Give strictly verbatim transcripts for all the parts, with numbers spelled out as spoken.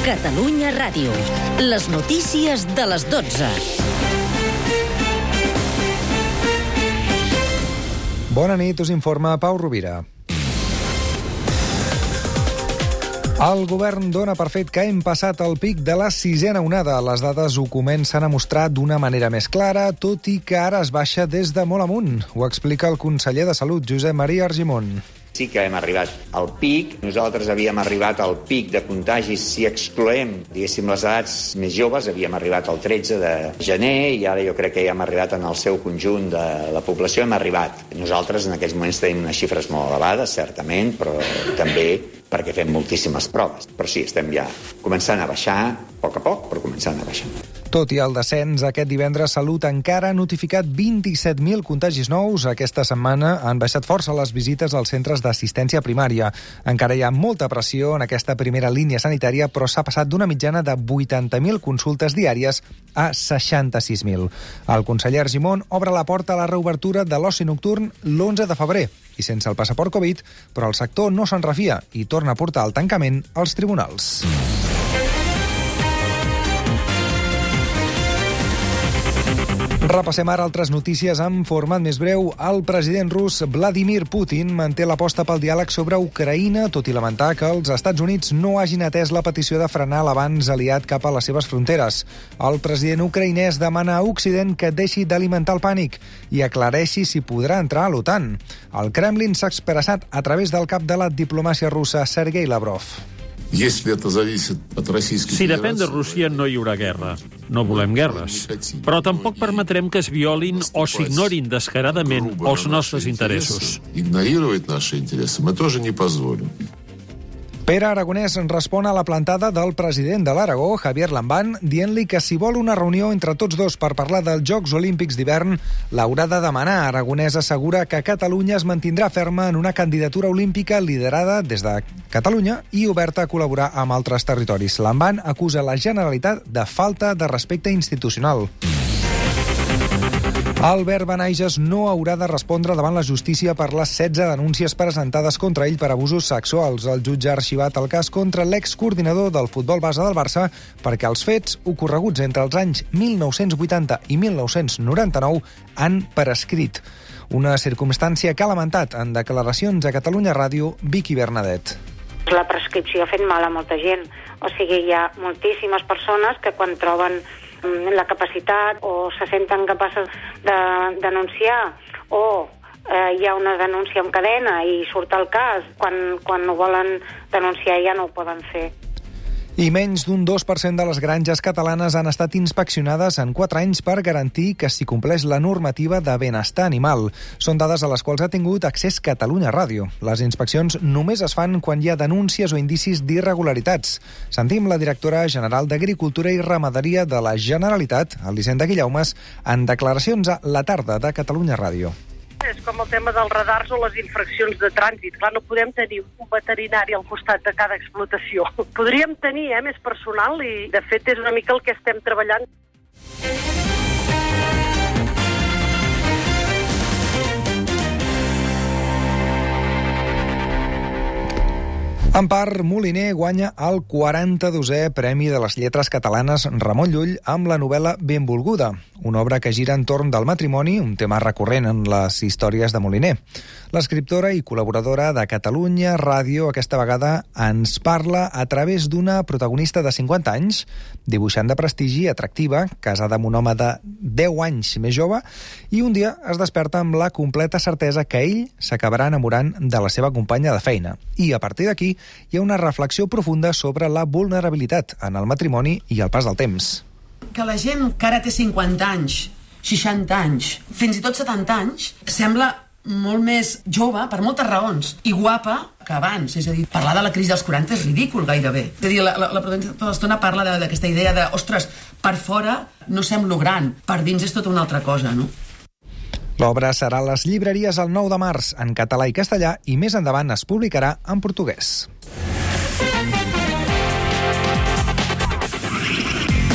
Catalunya Ràdio. Les notícies de les dotze. Bona nit, us informa Pau Rovira. El govern dona per fet que hem passat el pic de la sisena onada. Les dades ho comencen a mostrar d'una manera més clara, tot i que ara es baixa des de molt amunt. Ho explica el conseller de Salut, Josep Maria Argimon. Sí que hem arribat al pic. Nosaltres havíem arribat al pic de contagis, si excloem, diguéssim, les edats més joves, havíem arribat al tretze de gener i ara jo crec que ja hem arribat en el seu conjunt de la població, hem arribat. Nosaltres en aquests moments tenim unes xifres molt elevades, certament, però també perquè fem moltíssimes proves. Però sí, estem ja començant a baixar, a poc a poc, però començant a baixar. Tot i el descens, aquest divendres Salut encara ha notificat vint-i-set mil contagis nous. Aquesta setmana han baixat força les visites als centres d'assistència primària. Encara hi ha molta pressió en aquesta primera línia sanitària, però s'ha passat d'una mitjana de vuitanta mil consultes diàries a seixanta-sis mil. El conseller Argimon obre la porta a la reobertura de l'oci nocturn l'onze de febrer, i sense el passaport Covid, però el sector no se'n refia i torna a portar el tancament als tribunals. Repassem ara altres notícies en format més breu. El president rus Vladimir Putin manté l'aposta pel diàleg sobre Ucraïna, tot i lamentar que els Estats Units no hagin atès la petició de frenar l'avanç aliat cap a les seves fronteres. El president ucraïnès demana a Occident que deixi d'alimentar el pànic i aclareixi si podrà entrar a l'OTAN. El Kremlin s'ha expressat a través del cap de la diplomàcia russa, Sergei Lavrov. Si depèn de Rússia, no hi haurà guerra. No volem guerres. Però tampoc permetrem que es violin o s'ignorin descaradament els nostres interessos. Pere Aragonès respon a la plantada del president de l'Aragó, Javier Lambán, dient-li que si vol una reunió entre tots dos per parlar dels Jocs Olímpics d'hivern, l'haurà de demanar. Aragonès assegura que Catalunya es mantindrà ferma en una candidatura olímpica liderada des de Catalunya i oberta a col·laborar amb altres territoris. Lambán acusa la Generalitat de falta de respecte institucional. Albert Benaiges no haurà de respondre davant la justícia per les setze denúncies presentades contra ell per abusos sexuals. El jutge ha arxivat el cas contra l'excoordinador del futbol base del Barça perquè els fets ocorreguts entre els anys mil nou-cents vuitanta i mil nou-cents noranta-nou han prescrit. Una circumstància que ha lamentat en declaracions a Catalunya Ràdio Vicky Bernadet. La prescripció ha fet mal a molta gent. O sigui, hi ha moltíssimes persones que quan troben la capacitat o se senten capaces de denunciar o eh, hi ha una denúncia en cadena i surt el cas, quan, quan ho volen denunciar ja no ho poden fer. I menys d'un dos per cent de les granges catalanes han estat inspeccionades en quatre anys per garantir que s'hi compleix la normativa de benestar animal. Són dades a les quals ha tingut accés Catalunya Ràdio. Les inspeccions només es fan quan hi ha denúncies o indicis d'irregularitats. Sentim la directora general d'Agricultura i Ramaderia de la Generalitat, Elisenda Guillaumes, en declaracions a La Tarda de Catalunya Ràdio. És com el tema dels radars o les infraccions de trànsit. Clar, no podem tenir un veterinari al costat de cada explotació. Podríem tenir eh, més personal i, de fet, és una mica el que estem treballant. Empar Moliner guanya el quaranta-dosè Premi de les Lletres Catalanes Ramon Llull amb la novel·la Benvolguda, una obra que gira entorn del matrimoni, un tema recurrent en les històries de Moliner. L'escriptora i col·laboradora de Catalunya Ràdio aquesta vegada ens parla a través d'una protagonista de cinquanta anys, dibuixant de prestigi, atractiva, casada amb un home de deu anys més jove, i un dia es desperta amb la completa certesa que ell s'acabarà enamorant de la seva companya de feina. I a partir d'aquí hi ha una reflexió profunda sobre la vulnerabilitat en el matrimoni i el pas del temps. Que la gent que ara té cinquanta anys, seixanta anys, fins i tot setanta anys, sembla molt més jove per moltes raons i guapa que abans. És a dir, parlar de la crisi dels quaranta és ridícul gairebé. És a dir, la, la, la protagonista tota l'estona parla d'aquesta idea de, ostres, per fora no semblo gran, per dins és tota una altra cosa, no? L'obra serà a les llibreries el nou de març en català i castellà i més endavant es publicarà en portuguès.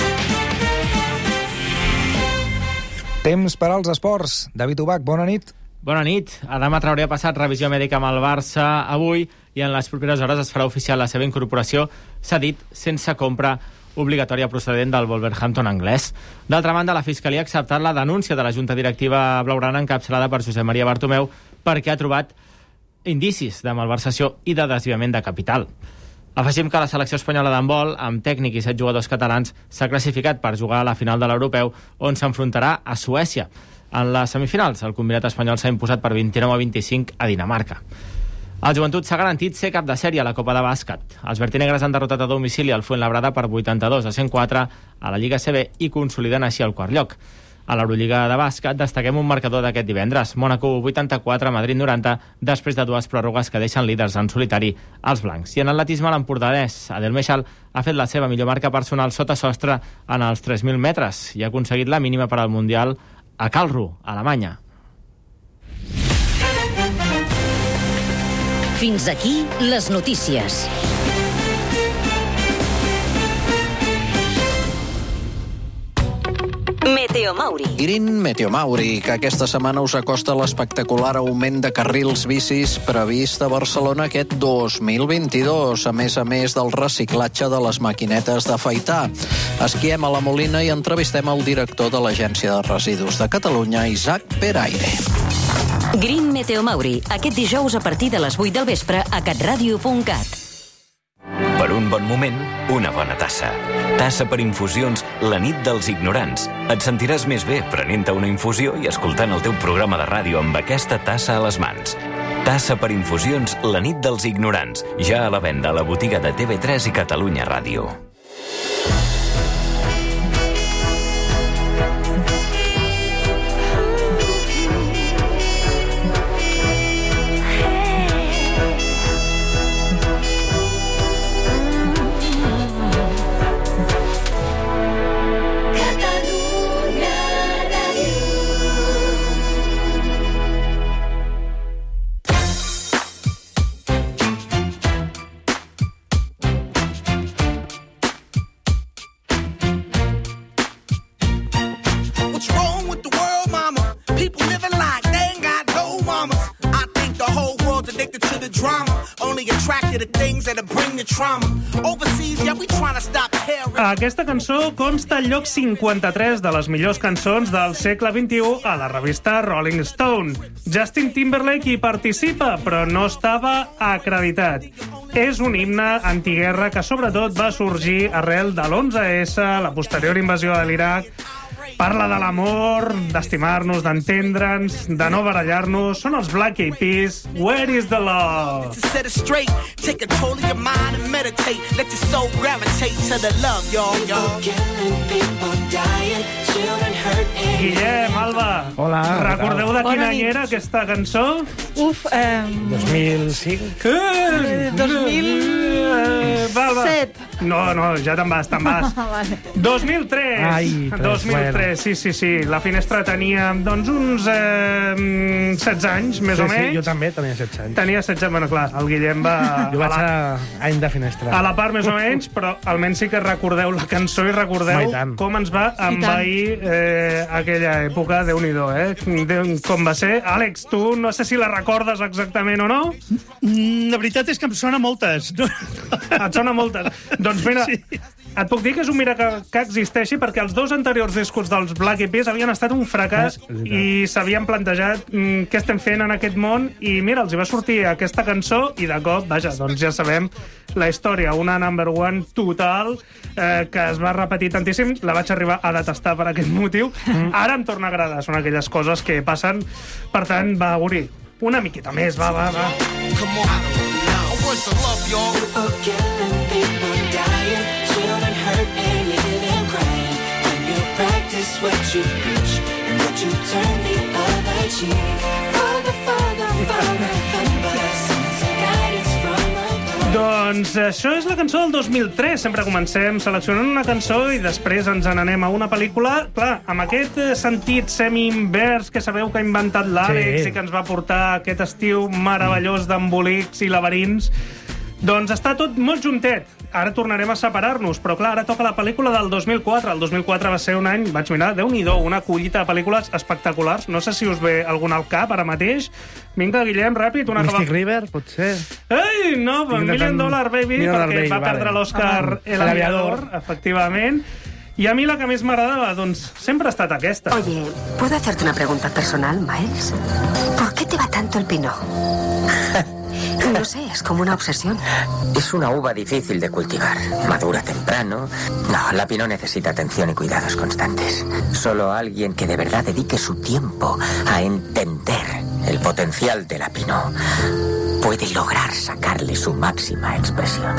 Temps per als esports. David Ubach, bona nit. Bona nit. Adama Traoré ha passat revisió mèdica amb el Barça avui i en les properes hores es farà oficial la seva incorporació, s'ha dit, sense compra obligatòria procedent del Wolverhampton anglès. D'altra banda, la Fiscalia ha acceptat la denúncia de la Junta Directiva blaugrana encapçalada per Josep Maria Bartomeu perquè ha trobat indicis de malversació i de desviament de capital. Afegim que la selecció espanyola d'handbol, amb tècnic i set jugadors catalans, s'ha classificat per jugar a la final de l'Europeu, on s'enfrontarà a Suècia. En les semifinals, el combinat espanyol s'ha imposat per vint-i-nou a vint-i-cinc a Dinamarca. El Joventut s'ha garantit ser cap de sèrie a la Copa de Bàsquet. Els vertinegres han derrotat a domicili el Fuenlabrada per vuitanta-dos a cent quatre a la Lliga C B i consoliden així el quart lloc. A l'Eurolliga de bàsquet destaquem un marcador d'aquest divendres. Mónaco vuitanta-quatre, Madrid noranta, després de dues pròrrogues que deixen líders en solitari als blancs. I en atletisme, l'empordanès Adel Meixal ha fet la seva millor marca personal sota sostre en els tres mil metres i ha aconseguit la mínima per al Mundial a Karlsruhe, Alemanya. Fins aquí les notícies. Meteo Mauri. Green Meteo Mauri, que aquesta setmana us acosta l'espectacular augment de carrils bicis previst a Barcelona aquest dos mil vint-i-dos, a més a més del reciclatge de les maquinetes d'afaitar. Esquiem a la Molina i entrevistem el director de l'Agència de Residus de Catalunya, Isaac Peraire. Green Meteo Mauri, aquest dijous a partir de les vuit del vespre a catradio punt cat. Per un bon moment, una bona tassa. Tassa per infusions, la nit dels ignorants. Et sentiràs més bé prenent-te una infusió i escoltant el teu programa de ràdio amb aquesta tassa a les mans. Tassa per infusions, la nit dels ignorants. Ja a la venda a la botiga de T V tres i Catalunya Ràdio. Aquesta cançó consta al lloc cinquanta-tres de les millors cançons del segle vint-i-u a la revista Rolling Stone. Justin Timberlake hi participa, però no estava acreditat. És un himne antiguerra que sobretot va sorgir arrel de l'onze esse, la posterior invasió de l'Iraq. Parla de l'amor, d'estimar-nos, d'entendre'ns, de no barallar-nos. Són els Black Eyed Peas. Where is the love? Guillem, Alba. Hola. Recordeu de quin any era aquesta cançó? Uf, eh... dos mil cinc? Eh, dos mil set. No, no, ja te'n vas, te'n vas. Vale. dos mil tres. Ai, dos mil tres, sí, sí, sí. La Finestra tenia, doncs, uns eh, setze anys, més sí, o menys. Sí, jo també tenia setze anys. Tenia setze, bueno, clar, el Guillem va... Jo vaig a, la... a any de Finestra. A la part, més o menys, però almenys sí que recordeu la cançó i recordeu com ens va envair eh, aquella època, Déu-n'hi-do, eh? Com va ser. Àlex, tu no sé si la recordes exactament o no? Mm, la veritat és que em sona moltes. Et sona moltes. Doncs mira, sí. Et puc dir que és un miracle que existeixi perquè els dos anteriors discos dels Black Eyed Peas havien estat un fracàs i s'havien plantejat mm, què estem fent en aquest món i mira, els hi va sortir aquesta cançó i de cop, vaja, doncs ja sabem la història, una number one total eh, que es va repetir tantíssim, la vaig arribar a detestar per aquest motiu. Mm. Ara em torna a agradar, són aquelles coses que passen, per tant, va, Guri, una miqueta més, va, va, va. Come on. What's the love, y'all? People killing, people dying, children hurt and living crying. When you practice what you preach and what you turn the other cheek. Father, Father, Father, humble us, guidance from above. Doncs això és la cançó del dos mil tres. Sempre comencem seleccionant una cançó i després ens n'anem a una pel·lícula. Clar, amb aquest sentit semi-invers que sabeu que ha inventat l'Àlex sí. i que ens va portar aquest estiu meravellós d'embolics i laberints. Doncs està tot molt juntet. Ara tornarem a separar-nos, però clar, ara toca la pel·lícula del dos mil quatre. El dos mil quatre va ser un any, vaig mirar, Déu-n'hi-do, una collita de pel·lícules espectaculars. No sé si us ve alguna al cap ara mateix. Vinga, Guillem, ràpid. Una Mystic que va... River, potser. Ei, no, Million Dollar Baby, Million perquè Baby, va perdre vale. l'Oscar Ah, El Aviador, efectivament. I a mi la que més m'agradava, doncs, sempre ha estat aquesta. Oye, ¿puedo hacerte una pregunta personal, Miles? ¿Por qué te va tanto el pino? No sé, es como una obsesión. Es una uva difícil de cultivar. Madura temprano. No, la Pinot necesita atención y cuidados constantes. Solo alguien que de verdad dedique su tiempo a entender el potencial de la Pinot puede lograr sacarle su máxima expresión.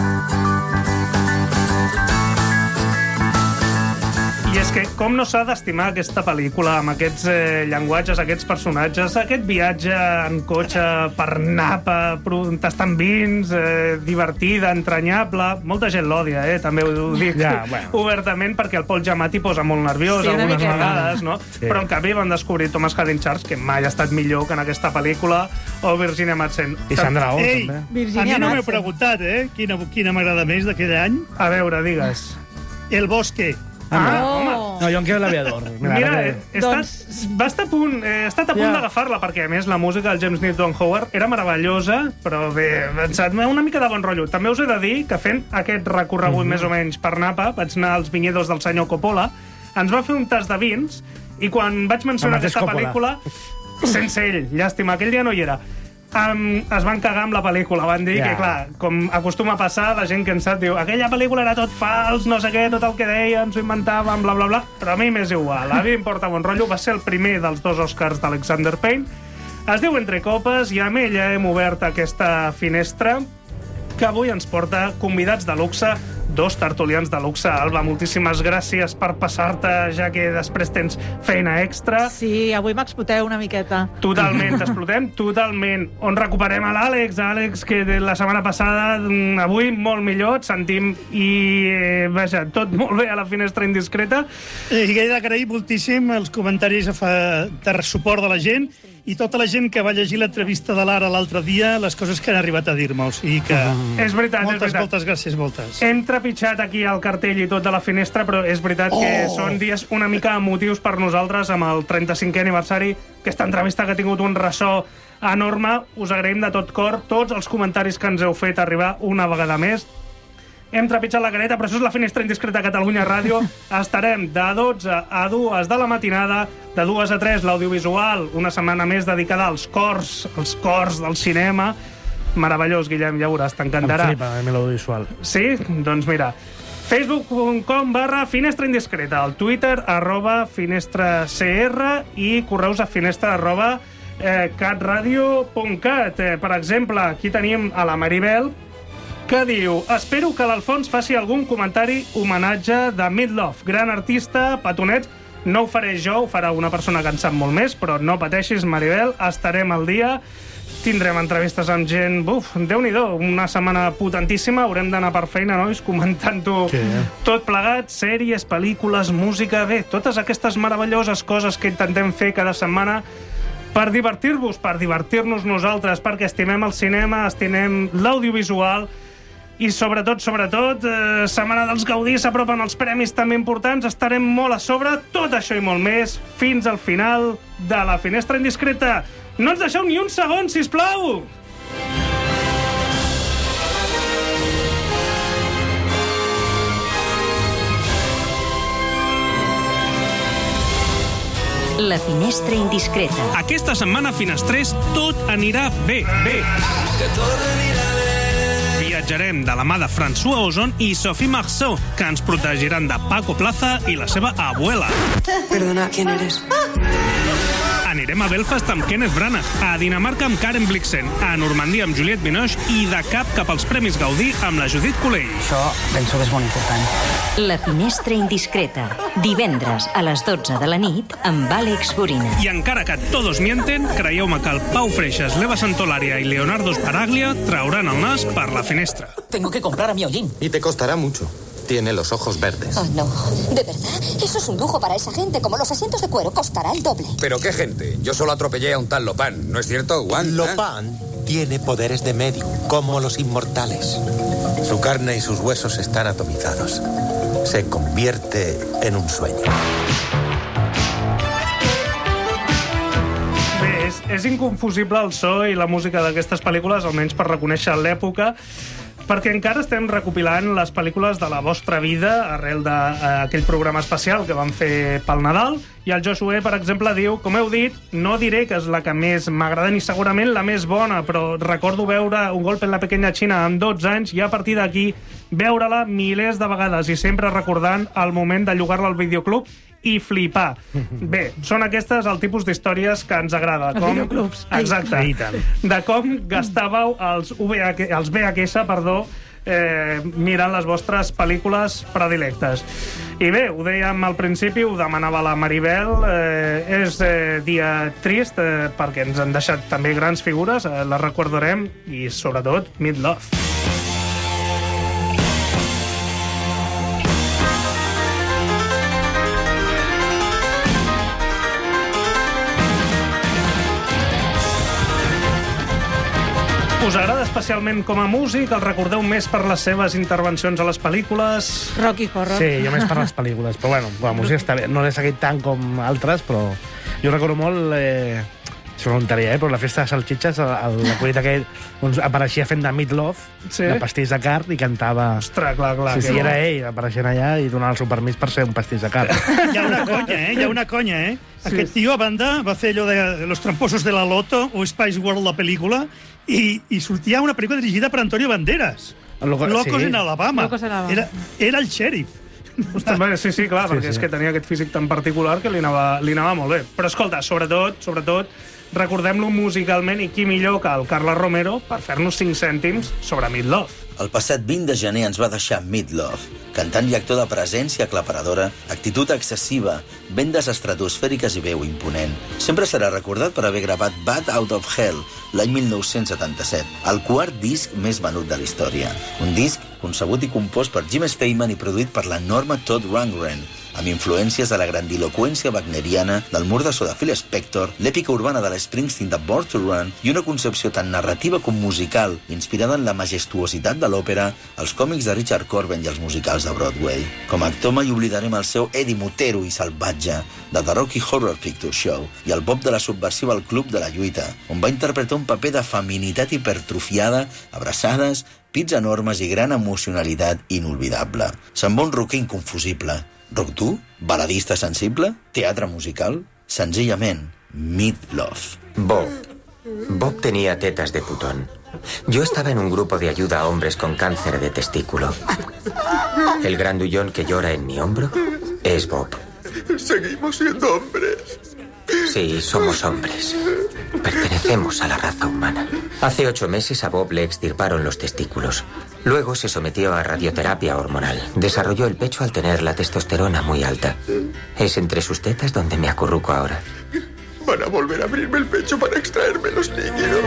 I és que com no s'ha d'estimar aquesta pel·lícula amb aquests eh, llenguatges, aquests personatges, aquest viatge en cotxe per Napa, tastant vins, eh, divertida, entranyable. Molta gent l'odia, eh? També ho dic Ja, bueno. obertament, perquè el Paul Giamatti posa molt nerviós Sí, una algunes miqueta. vegades, no? Sí. Però en canvi van descobrir Thomas Haden Church, que mai ha estat millor que en aquesta pel·lícula, o Virginia Madsen. I Sandra Oh, Ei, també. a Virginia mi no m'heu Madsen. preguntat, eh? Quina, quina m'agrada més d'aquell any. A veure, digues. El Bosque. Ah, Oh. home. No, jo em quedo l'aviador. Mira, eh, he estat, Doncs- va estar a punt, eh, he estat a punt Ja. d'agafar-la, perquè a més la música del James Newton Howard era meravellosa, però bé, pensat-me una mica de bon rotllo. També us he de dir que fent aquest recorregut Mhm. més o menys per Napa, vaig anar als vinyedos del senyor Coppola, ens va fer un tas de vins, i quan vaig mencionar El mateix aquesta Coppola. pel·lícula, sense ell, llàstima, aquell dia no hi era, Um, es van cagar amb la pel·lícula. Van dir Ja. que, clar, com acostuma a passar, la gent que en sap diu aquella pel·lícula era tot fals, no sé què, tot el que deien, s'ho inventaven, bla, bla, bla. Però a mi m'és igual. A mi em porta bon rotllo. Va ser el primer dels dos Oscars d'Alexander Payne. Es diu Entre copes i amb ella hem obert aquesta finestra que avui ens porta convidats de luxe, dos tertulians de luxe. Alba, moltíssimes gràcies per passar-te, ja que després tens feina extra. Sí, avui m'exploteu una miqueta. Totalment, t'explotem totalment. On recuperem a l'Àlex, Àlex, que de la setmana passada, mm, avui molt millor, et sentim i, eh, vaja, tot molt bé a la finestra indiscreta. Eh, I he d'agrair moltíssim els comentaris a fa... de suport de la gent i tota la gent que va llegir l'entrevista de l'Ara l'altre dia, les coses que han arribat a dir-me. O sigui que... Uh-huh. És veritat, moltes, és veritat. Moltes gràcies, moltes. Hem trepitjat aquí el cartell i tot de la finestra, però és veritat que Oh! són dies una mica emotius per nosaltres amb el trenta-cinquè aniversari. Aquesta entrevista que ha tingut un ressò enorme. Us agraïm de tot cor tots els comentaris que ens heu fet arribar una vegada més. Hem trepitjat la careta, però això és la finestra indiscreta a Catalunya Ràdio. Estarem de dotze a dues de la matinada, de dues a tres l'audiovisual, una setmana més dedicada als cors, als cors del cinema. Meravellós, Guillem, ja veuràs, t'encantarà. Em flipa, a mi l'audiovisual. Sí? Doncs mira, facebook punt com barra finestra indiscreta, el Twitter arroba finestra cr i correus a finestra arroba eh, catradio punt cat. Eh, per exemple, aquí tenim a la Maribel, que diu: espero que l'Alfons faci algun comentari homenatge de Meatloaf, gran artista, petonets. No ho faré jo, ho farà una persona que en sap molt més, però no pateixis, Maribel, estarem al dia. Tindrem entrevistes amb gent, buf, Déu-n'hi-do, una setmana potentíssima, haurem d'anar per feina, nois, comentant-ho Sí. tot plegat, sèries, pel·lícules, música, bé, totes aquestes meravelloses coses que intentem fer cada setmana per divertir-vos, per divertir-nos nosaltres, perquè estimem el cinema, estimem l'audiovisual i sobretot, sobretot, eh, Setmana dels Gaudí, s'apropen els premis també importants, estarem molt a sobre, tot això i molt més, fins al final de la finestra indiscreta. No ens deixeu ni un segon, sisplau! La finestra indiscreta. Aquesta setmana, finestrers, tot anirà bé, bé. Que tot anirà bé. Viatjarem de la mà de François Ozon i Sophie Marceau, que ens protegiran de Paco Plaza i la seva abuela. Perdona, ¿quién eres? Anirem a Belfast amb Kenneth Branagh, a Dinamarca amb Karen Blixen, a Normandia amb Juliette Binoche i de cap cap als Premis Gaudí amb la Judit Colell. Això penso que és molt important. La finestra indiscreta. Divendres a les dotze de la nit amb Àlex Gorina. I encara que todos mienten, creieu-me que el Pau Freixas, l'Eva Santolària i Leonardo Sparaglia trauran el nas per la finestra. Tengo que comprar a mi hollín. Y te costará mucho. Tiene los ojos verdes. Oh, no. ¿De verdad? Eso es un lujo para esa gente. Como los asientos de cuero, costará el doble. ¿Pero qué gente? Yo solo atropellé a un tal Lopan. ¿No es cierto, Juan? Lopan. Tiene poderes de medium, como los inmortales. Su carne y sus huesos están atomizados. Se convierte en un sueño. Bé, és, és inconfusible el so i la música d'aquestes pel·lícules, almenys per reconèixer l'època, perquè encara estem recopilant les pel·lícules de la vostra vida arrel d'aquell programa especial que vam fer pel Nadal, i el Josué, per exemple, diu, com heu dit, no diré que és la que més m'agrada ni segurament la més bona, però recordo veure Un golpe en la pequeña China amb dotze anys i a partir d'aquí veure-la milers de vegades i sempre recordant el moment de llogar-la al videoclub i flipar. Bé, són aquestes el tipus d'històries que ens agrada. Els videoclubs. Exacte. De com gastàveu els, V H, els V H S, perdó, eh, mirant les vostres pel·lícules predilectes. I bé, ho dèiem al principi, ho demanava la Maribel, eh, és eh, dia trist eh, perquè ens han deixat també grans figures, eh, les recordarem, i sobretot Meat Loaf. Us agrada especialment com a músic? El recordeu més per les seves intervencions a les pel·lícules? Rocky Horror. Sí, jo més per les pel·lícules. Però bueno, la música està bé. No l'he seguit tant com altres, però jo recordo molt... Eh... Això és voluntària, eh? Però la festa de salxitxes, l'acudit aquell, on apareixia fent de Meat Loaf, sí? De pastís de carn, i cantava... Ostres, clar, clar. Sí, sí, era ell, apareixent allà i donant el seu permís per ser un pastís de carn. Hi ha una conya, eh? Hi ha una conya, eh? Sí. Aquest tio, a banda, va fer allò de Los tramposos de la Loto, o Spice World, la pel·lícula, i, i sortia una pel·lícula dirigida per Antonio Banderas. Loco, Locos sí. en Alabama. Locos en Alabama. Era, era el xèrif. Sí, sí, clar, sí, perquè sí. És que tenia aquest físic tan particular que li anava, li anava molt bé. Però escolta, sobretot, sobretot, recordem-lo musicalment, i qui millor que el Carles Romero per fer-nos cinc cèntims sobre Meat Loaf. El passat vint de gener ens va deixar Meat Loaf, cantant i actor de presència aclaparadora, actitud excessiva, vendes estratosfèriques i veu imponent. Sempre serà recordat per haver gravat Bat Out of Hell l'any mil nou-cents setanta-set, el quart disc més venut de la història. Un disc concebut i compost per Jim Steinman i produït per l'enorme Todd Rundgren, amb influències de la grandiloqüència wagneriana, del mur de so de Phil Spector, l'èpica urbana de l'Springsteen de Born to Run i una concepció tan narrativa com musical, inspirada en la majestuositat de l'òpera, els còmics de Richard Corben i els musicals de Broadway. Com a actor mai oblidarem el seu Eddie Motero i salvatge de The Rocky Horror Picture Show i el pop de la subversiva al Club de la Lluita, on va interpretar un paper de feminitat hipertrofiada, abraçades, pits enormes i gran emocionalitat inolvidable. Se'n va un rocker inconfusible. Rock dur? Baladista sensible? Teatre musical? Senzillament, Meat Loaf. Bob. Bob tenía tetas de putón. Yo estaba en un grupo de ayuda a hombres con cáncer de testículo. El grandullón que llora en mi hombro es Bob. Seguimos siendo hombres. Sí, somos hombres. Pertenecemos a la raza humana. Hace ocho meses a Bob le extirparon los testículos. Luego se sometió a radioterapia hormonal. Desarrolló el pecho al tener la testosterona muy alta. Es entre sus tetas donde me acurruco ahora. Van a volver a abrirme el pecho para extraerme los líquidos.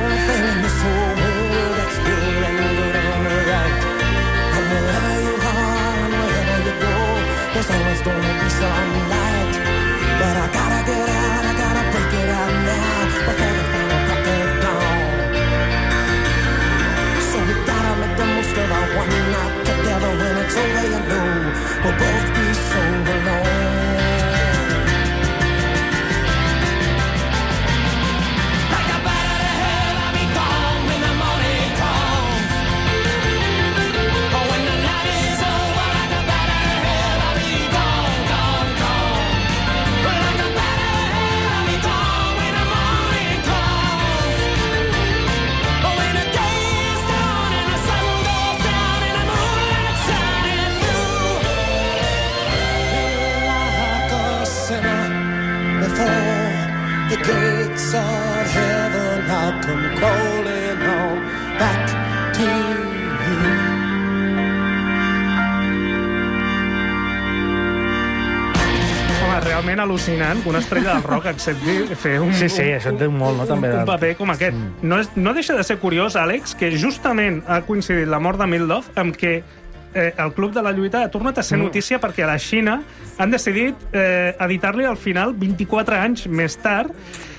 Realment al·lucinant que una estrella del rock accepti fer un, sí, sí, això en té molt, no, també, un, un paper com aquest. Mm. No, és, no deixa de ser curiós, Àlex, que justament ha coincidit la mort de Meat Loaf amb que eh, el Club de la Lluita ha tornat a ser notícia mm. perquè a la Xina han decidit eh, editar-li al final vint-i-quatre anys més tard,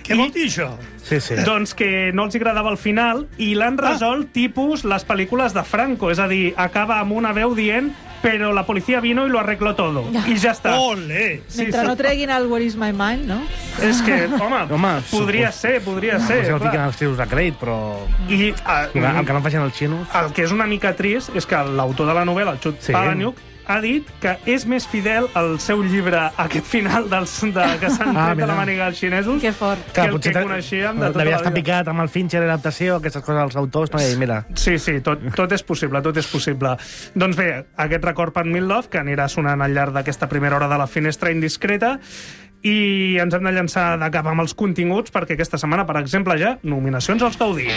Què vol dir això? Sí, sí. Doncs que no els agradava el final i l'han resolt tipus les pel·lícules de Franco, és a dir, acaba amb una veu dient però la policia vino y lo arregló todo. I ja està. Olé! Sí, Mentre sí. no treguin el Where is my mind, no? És que, home, home podria supos... ser, podria no, ser. No, no fiquen els tios de crèdit, però... I, uh, el, el que no facin els xinos... El que és una mica trist és que l'autor de la novel·la, el Chut sí. Palahniuk, ha dit que és més fidel al seu llibre, aquest final dels, de, que s'han ah, tret de la màniga els xinesos, que, fort. que el que coneixíem de tota devia la estar vida. picat amb el Fincher, adaptació, aquestes coses als autors, no? I mira. Sí, sí, tot, tot és possible, tot és possible. Doncs bé, aquest record per Meatloaf, que anirà sonant al llarg d'aquesta primera hora de la finestra indiscreta, i ens hem de llançar de cap amb els continguts, perquè aquesta setmana, per exemple, ja, nominacions als Gaudí.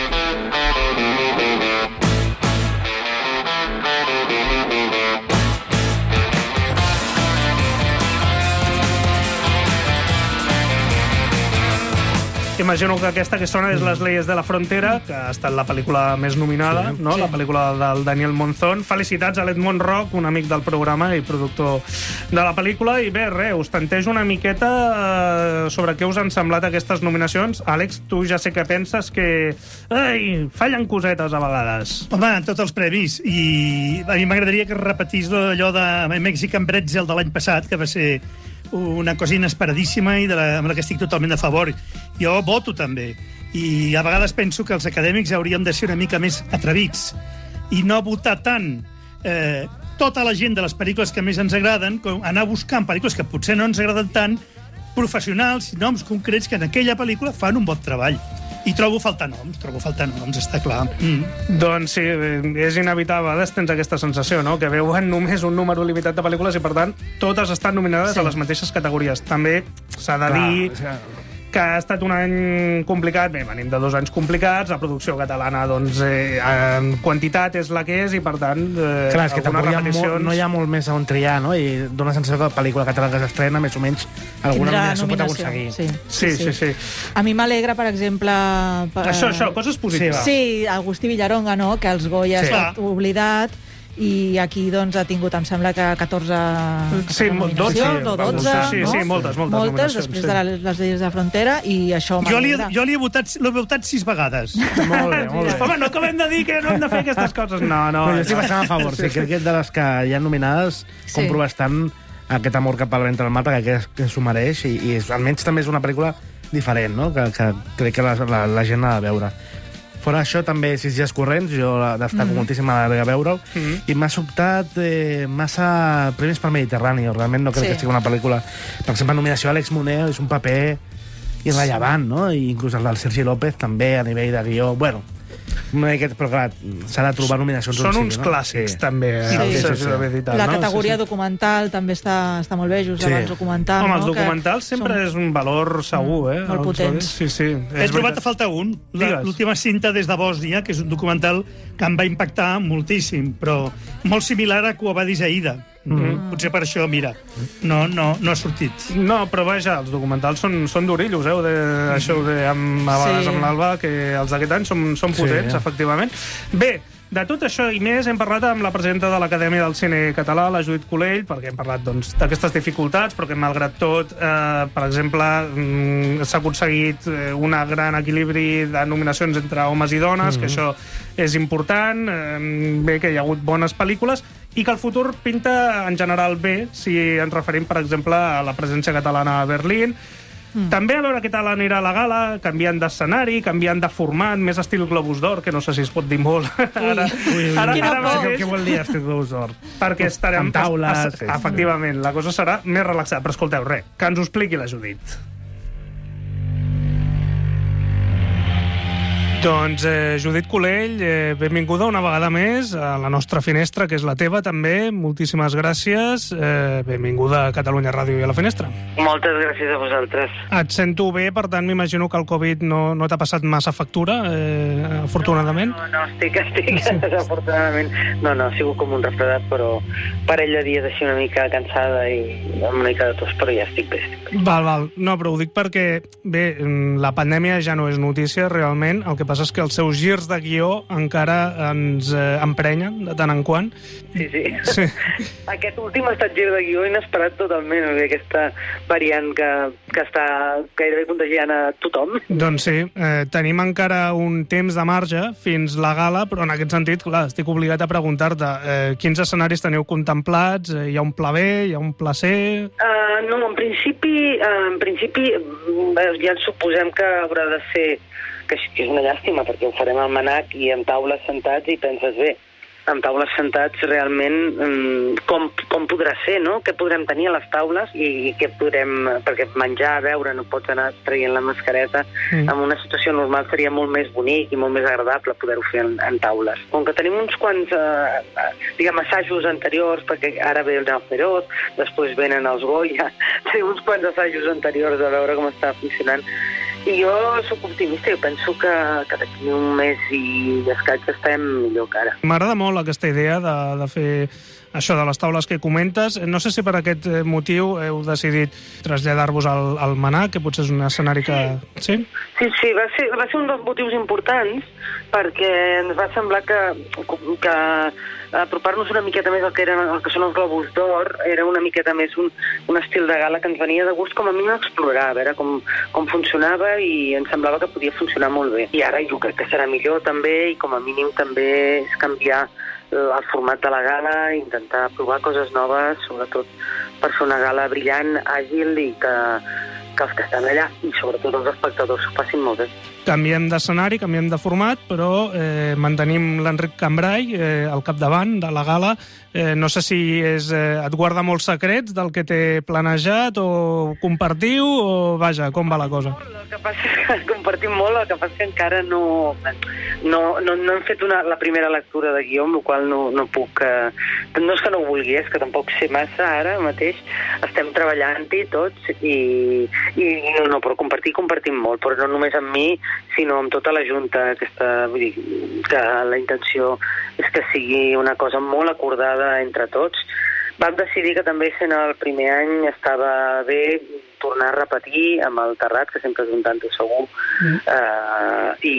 Imagino que aquesta que sona és Les leyes de la frontera, que ha estat la pel·lícula més nominada, sí, no? Sí. La pel·lícula del Daniel Monzón. Felicitats a l'Edmond Rock, un amic del programa i productor de la pel·lícula. I bé, res, us tantejo una miqueta eh, sobre què us han semblat aquestes nominacions. Àlex, tu ja sé que penses que ai, fallen cosetes a vegades. Home, en tots els premis. I a mi m'agradaria que repetís allò de Mexican Bretzel de l'any passat, que va ser una cosa inesperadíssima i de la, amb la que estic totalment a favor. Jo voto també. I a vegades penso que els acadèmics hauríem de ser una mica més atrevits i no votar tant eh, tota la gent de les pel·lícules que més ens agraden, com anar buscant pel·lícules que potser no ens agraden tant, professionals i noms concrets que en aquella pel·lícula fan un bon treball. I trobo faltar noms, trobo faltar noms, està clar. Mm. Doncs sí, és inevitable. A vegades tens aquesta sensació, no?, que veuen només un número limitat de pel·lícules i, per tant, totes estan nominades sí. a les mateixes categories. També s'ha de dir... Clar, que ha estat un any complicat. Bé, venim de dos anys complicats, la producció catalana, doncs, eh, en quantitat és la que és i, per tant, eh, clar, és que algunes repeticions... Molt, no hi ha molt més on triar, no? I dona la sensació que la pel·lícula catalana que s'estrena, més o menys, alguna nominació, nominació pot aconseguir. Sí, sí, sí. sí, sí. A mi m'alegra, per exemple... Per... Això, això, coses positives. Sí, Agustí Villaronga, no?, que els Goya sí. ha estat oblidat, i aquí doncs ha tingut, em sembla que catorze sí, nominacions o dotze, sí, no? Sí, moltes, moltes, moltes després sí. de les, les lleis de frontera, i això jo li, m'alegra. jo li he votat, l'he votat sis vegades. Molt bé, molt bé. Home, no acabem de dir que no hem de fer aquestes coses. No, no. Però jo estic bastant a favor, sí, crec que de les que hi ha nominades sí. compro bastant aquest amor cap al ventre del mar, perquè crec que s'ho mereix, i, i almenys també és una pel·lícula diferent, no?, que, que crec que la, la, la gent ha de veure. Fora això, també, Sis dies corrents, jo destaco mm. moltíssim a veure-ho, mm -hmm. i m'ha sobtat eh, massa Premis pel Mediterrani. Realment no crec sí. que sigui una pel·lícula... Per exemple, nominació a Alex Moner és un paper irrellevant, no? I inclús el del Sergi López també, a nivell de guió. Bueno, però clar, s'ha de trobar nominacions. Són sigui, uns no? clàssics, sí. també. Sí. Sí, sí, sí, sí. tal, la no? categoria sí, sí. documental també està, està molt bé, just sí. abans documental. Home, no? els documentals que sempre són... és un valor segur, eh? Molt potents. Sí, sí. He trobat a faltar un, l'última cinta des de Bòsnia, que és un documental que em va impactar moltíssim, però molt similar a Quo Vadis Aida. Mm. Potser per això, mira, no, no, no ha sortit. No, però vaja, els documentals són, són d'orillos, eh? De, mm. Això de, amb, a vegades sí. amb l'Alba, que els d'aquest any són, són potents, sí, eh? Efectivament. Bé, de tot això i més hem parlat amb la presidenta de l'Acadèmia del Cine Català, la Judit Colell, perquè hem parlat doncs, d'aquestes dificultats, però que malgrat tot, eh, per exemple, mm, s'ha aconseguit un gran equilibri de nominacions entre homes i dones, mm. que això és important, eh, bé que hi ha hagut bones pel·lícules, i que el futur pinta en general bé, si ens referim, per exemple, a la presència catalana a Berlín. Mm. També a veure què tal anirà la gala, canviant d'escenari, canviant de format, més estil Globus d'Or, que no sé si es pot dir molt. Ara, ui, ui, ara, ui. ara Mateix, què vol dir estil Globus d'Or? Perquè estarem... Amb taules... Es, es, efectivament, la cosa serà més relaxada. Però escolteu, res, que ens ho expliqui la Judit. Doncs, eh, Judit Colell, eh, benvinguda una vegada més a la nostra finestra, que és la teva també. Moltíssimes gràcies. Eh, benvinguda a Catalunya Ràdio i a la Finestra. Moltes gràcies a vosaltres. Et sento bé, per tant, m'imagino que el Covid no, no t'ha passat massa factura, eh, afortunadament. No, no, no estic, estic, sí. Desafortunadament. No, no, ha sigut com un refredat, però parell de dies així una mica cansada i amb una mica de tos, però ja estic bé. Estic bé. Val, val. No, però ho dic perquè, bé, la pandèmia ja no és notícia, realment. El que passa és que els seus girs de guió encara ens eh, emprenyen de tant en quant. Sí, sí. sí. Aquest últim ha estat gir de guió inesperat totalment, aquesta variant que, que està gairebé contagiant a tothom. Doncs sí, eh, tenim encara un temps de marge fins la gala, però en aquest sentit, clar, estic obligat a preguntar-te eh, quins escenaris teniu contemplats, eh, hi ha un pla B, hi ha un pla C... Uh, no, en principi, uh, en principi ja ens suposem que haurà de ser, que és una llàstima, perquè ho farem al Manac i amb taules sentats i penses, bé, amb taules sentats realment com, com podrà ser, no? Què podrem tenir a les taules i què podrem... Perquè menjar, beure, no pots anar traient la mascareta. Mm. En una situació normal seria molt més bonic i molt més agradable poder-ho fer en, en taules. Com que tenim uns quants, eh, diguem, assajos anteriors, perquè ara ve el Feroz, després venen els Goya, tenim uns quants assajos anteriors a veure com està funcionant. I jo soc optimista i penso que, que d'aquí un mes i escaig estem millor que ara. M'agrada molt aquesta idea de, de fer això de les taules que comentes. No sé si per aquest motiu heu decidit traslladar-vos al, al Manac, que potser és un escenari que... Sí? Sí, sí, va ser, va ser un dels motius importants perquè ens va semblar que, que apropar-nos una miqueta més al que, eren, el que són els Globus d'Or era una miqueta més un, un estil de gala que ens venia de gust com a mínim explorar, a veure com, com funcionava i ens semblava que podia funcionar molt bé. I ara jo crec que serà millor també i com a mínim també és canviar el format de la gala, intentar provar coses noves, sobretot per fer una gala brillant, àgil i que, que els que estan allà i sobretot els espectadors s'ho passin molt bé. Canviem d'escenari, canviem de format, però eh, mantenim l'Enric Cambrai eh, al capdavant de la gala. Eh, no sé si és, eh, et guarda molts secrets del que té planejat o compartiu o, vaja, com va la cosa? El que passa és que compartim molt, el que passa és que encara no, no, no, no hem fet una, la primera lectura de guió, amb la qual no, no puc... Eh, no és que no ho vulgui, és que tampoc sé massa ara mateix. Estem treballant-hi tots i, i no, no, però compartir, compartim molt, però no només amb mi, sinó amb tota la Junta. Aquesta, vull dir, que la intenció és que sigui una cosa molt acordada entre tots. Vam decidir que també sent el primer any estava bé tornar a repetir amb el Terrat, que sempre és un tanto segur, mm. uh, i,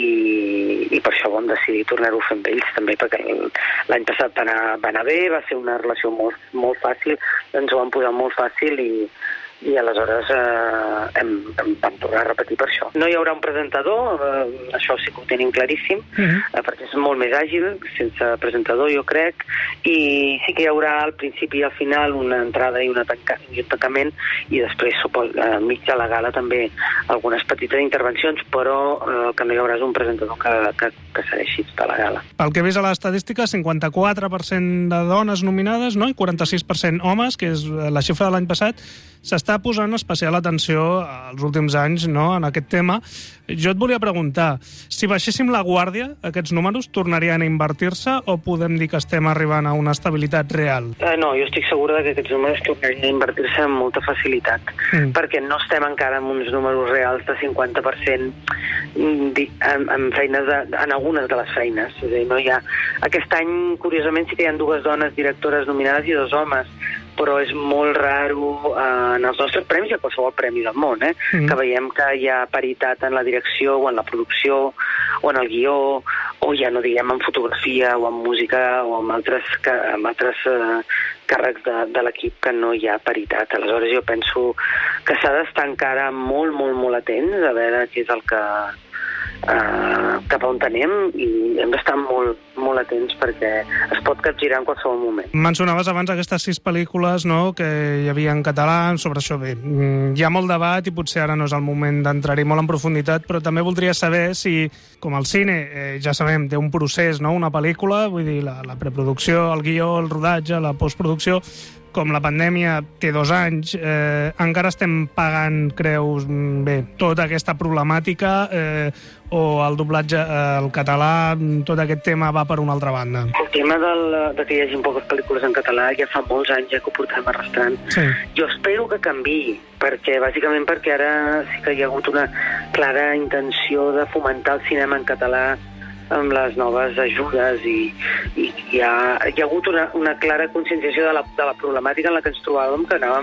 i per això vam decidir tornar-ho a fer amb ells també, perquè l'any passat va anar, va anar bé, va ser una relació molt, molt fàcil, ens ho vam posar molt fàcil i i aleshores eh, hem, hem, vam tornar a repetir per això. No hi haurà un presentador, eh, això sí que ho tenim claríssim, uh-huh. eh, perquè és molt més àgil, sense presentador, jo crec, i sí que hi haurà al principi i al final una entrada i, una tanca, i un tancament, i després, eh, mig de la gala, també algunes petites intervencions, però eh, el que no hi haurà és un presentador que, que, que segueixi tota la gala. Pel que veus a l'estadística, cinquanta-quatre per cent de dones nominades, no? I quaranta-sis per cent homes, que és la xifra de l'any passat. S'està posant especial atenció als últims anys, no?, en aquest tema. Jo et volia preguntar, si baixéssim la guàrdia, aquests números tornarien a invertir-se o podem dir que estem arribant a una estabilitat real? Eh, no, jo estic segura que aquests números tornarien a invertir-se amb molta facilitat, mm. perquè no estem encara en uns números reals de cinquanta per cent en, en, feines de, en algunes de les feines. És a dir, no hi ha... Aquest any, curiosament, sí que hi ha dues dones directores nominades i dos homes, però és molt raro eh, en els nostres premis i a qualsevol premi del món, eh? Mm. que veiem que hi ha paritat en la direcció o en la producció o en el guió o ja no diguem en fotografia o en música o en altres, en altres eh, càrrecs de, de l'equip que no hi ha paritat. Aleshores jo penso que s'ha d'estar encara molt, molt, molt atents a veure què és el que... Uh, cap on anem i hem d'estar molt, molt atents perquè es pot capgirar en qualsevol moment. Mencionaves abans aquestes sis pel·lícules, no?, que hi havia en català sobre això. Bé, hi ha molt debat i potser ara no és el moment d'entrar-hi molt en profunditat, però també voldria saber si, com el cine, eh, ja sabem, té un procés, no?, una pel·lícula, vull dir, la, la preproducció, el guió, el rodatge, la postproducció, com la pandèmia té dos anys, eh, encara estem pagant, creus, bé, tota aquesta problemàtica eh, o el doblatge al eh, català, tot aquest tema va per una altra banda? El tema del, de que hi hagi poques pel·lícules en català ja fa molts anys ja que ho portem arrastrant. Sí. Jo espero que canviï, perquè, bàsicament perquè ara sí que hi ha hagut una clara intenció de fomentar el cinema en català amb les noves ajudes i, i hi, ha, hi ha hagut una, una clara conscienciació de la, de la problemàtica en la que ens trobàvem, que anàvem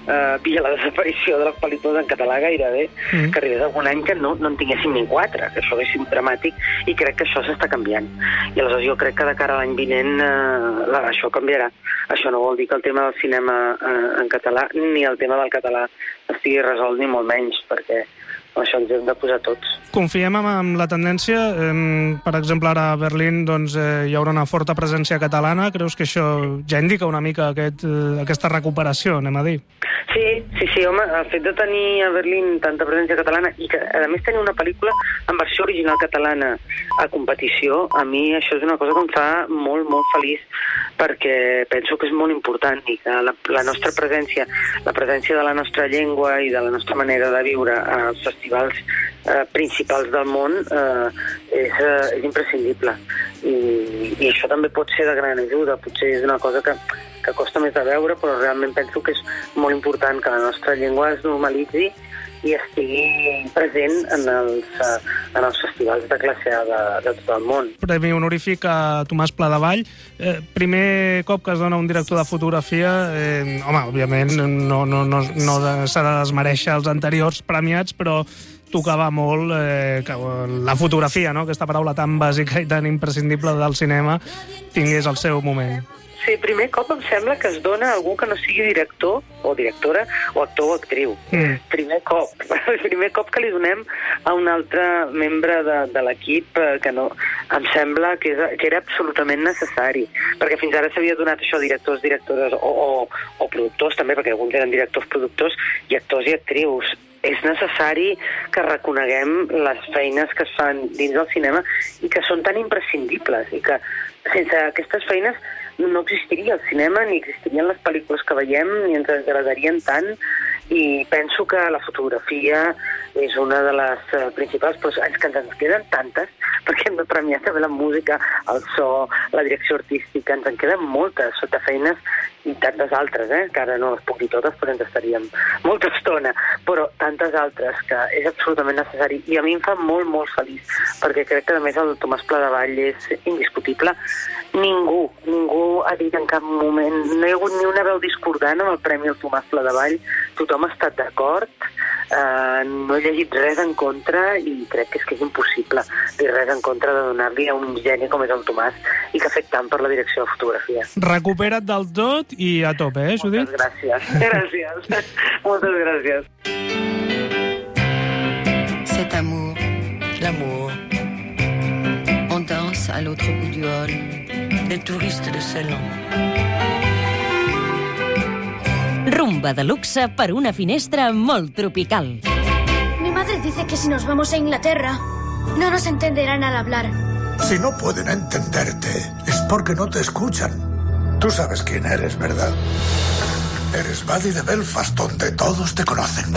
eh, via la desaparició de les pel·lícules en català gairebé, mm. que arribés algun any que no, no en tinguéssim ni quatre, que això hauria sigut dramàtic, i crec que això s'està canviant. I aleshores jo crec que de cara a l'any vinent eh, la, això canviarà. Això no vol dir que el tema del cinema eh, en català ni el tema del català estigui resolt ni molt menys, perquè això ens hem de posar tots. Confiem en, en la tendència? Eh, per exemple, ara a Berlín doncs, eh, hi haurà una forta presència catalana. Creus que això ja indica una mica aquest, eh, aquesta recuperació, anem a dir? Sí, sí, sí, home, el fet de tenir a Berlín tanta presència catalana i que, a més, tenir una pel·lícula en versió original catalana a competició, a mi això és una cosa que em fa molt, molt feliç, perquè penso que és molt important i que la, la nostra presència, la presència de la nostra llengua i de la nostra manera de viure als festivals eh, principals del món eh, és, eh, és imprescindible. I, I això també pot ser de gran ajuda, potser és una cosa que que costa més de veure, però realment penso que és molt important que la nostra llengua es normalitzi i estigui present en els, en els festivals de classe A de, de tot el món. Premi honorífic a Tomàs Pladevall. Eh, primer cop que es dona un director de fotografia, eh, home, òbviament no, no, no, no s'ha de desmereixer els anteriors premiats, però tocava molt eh, que la fotografia, no? Aquesta paraula tan bàsica i tan imprescindible del cinema, tingués el seu moment. Sí, primer cop em sembla que es dona a algú que no sigui director o directora o actor o actriu. Mm. Primer cop. El primer cop que li donem a un altre membre de, de l'equip que no, em sembla que, és, que era absolutament necessari. Perquè fins ara s'havia donat això a directors, directores o, o, o productors també, perquè alguns eren directors, productors i actors i actrius. És necessari que reconeguem les feines que es fan dins del cinema i que són tan imprescindibles i que sense aquestes feines no existiria el cinema, ni existirien les pel·lícules que veiem, ni ens agradarien tant, i penso que la fotografia és una de les uh, principals, però és que ens queden tantes, perquè hem de premiar també la música, el so, la direcció artística, ens en queden moltes sota feines i tantes altres, eh? Que ara no les puc dir totes, però ens estaríem molta estona, però tantes altres que és absolutament necessari, i a mi em fa molt, molt feliç, perquè crec que a més el Tomàs Pladevall és indiscutible. Ningú, ningú ha dit en cap moment, no hi ha hagut ni una veu discordant amb el Premi al Tomàs Pladevall, tothom ha estat d'acord, eh, no he llegit res en contra i crec que és que és impossible dir res en contra de donar-li a un geni com és el Tomàs i que ha fet tant per la direcció de fotografia. Recupera't del tot i a tope, eh, Judit? Moltes gràcies. Gràcies. Moltes gràcies. Cet amour, l'amour, on danse à l'autre bout du hall, les touristes de salon. Rumba de luxe per una finestra molt tropical. Mi madre dice que si nos vamos a Inglaterra, no nos entenderán al hablar. Si no pueden entenderte, es porque no te escuchan. Tú sabes quién eres, ¿verdad? Eres Buddy de Belfast, donde todos te conocen.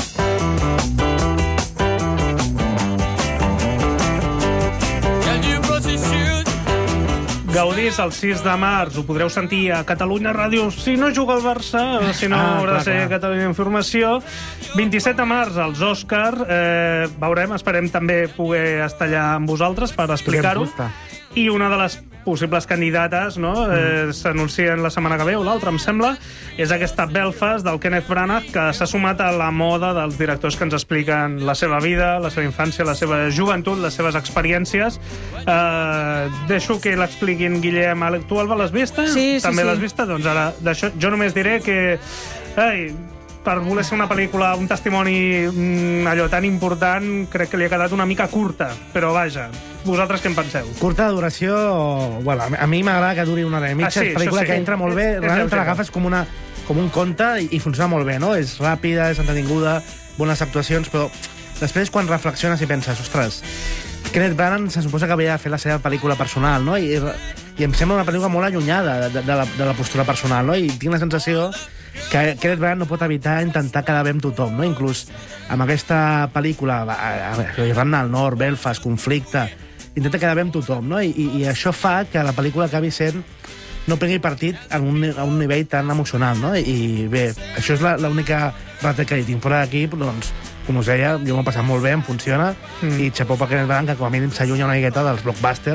Gaudís el sis de març, ho podreu sentir a Catalunya Ràdio, si no juga el Barça, si no ah, haurà de ser clar. Catalunya Informació. vint-i-set de març, els Òscar, eh, veurem, esperem també poder estar allà amb vosaltres per explicar-ho. I una de les possibles candidates, no? Eh, s'anuncien la setmana que ve, o l'altra, em sembla, és aquesta Belfast del Kenneth Branagh, que s'ha sumat a la moda dels directors que ens expliquen la seva vida, la seva infància, la seva joventut, les seves experiències. Eh, deixo que l'expliquin Guillem. Tu, Alba, l'has vista? Sí, sí, També sí. l'has vista? Doncs ara, d'això, jo només diré que... Ai, per voler ser una pel·lícula, un testimoni mm, allò tan important, crec que li ha quedat una mica curta, però vaja, vosaltres què en penseu? Curta de duració, bueno, a mi m'agrada que duri una hora i mitja, ah, sí, és pel·lícula sí. que entra molt bé, és, realment te l'agafes com, una, com un conte i, i funciona molt bé, no? És ràpida, és entretinguda, bones actuacions, però després quan reflexiones i penses, ostres, Kenneth Branagh se suposa que havia de fer la seva pel·lícula personal, no? I, i em sembla una pel·lícula molt allunyada de, de, de, la, de la postura personal, no? I tinc la sensació que Kenneth Branagh no pot evitar intentar quedar bé amb tothom, no? Inclús amb aquesta pel·lícula, Irlanda del Nord, Belfast, conflicte, intenta quedar bé amb tothom, no? I, i això fa que la pel·lícula acabi sent no prengui partit en un, a un nivell tan emocional, no? I bé, això és l'única rata que hi tinc fora d'aquí, doncs, com us deia, jo m'ho he passat molt bé, em funciona, mm. i xapó per Kenneth Branagh, que com a mínim s'allunya una miqueta dels blockbusters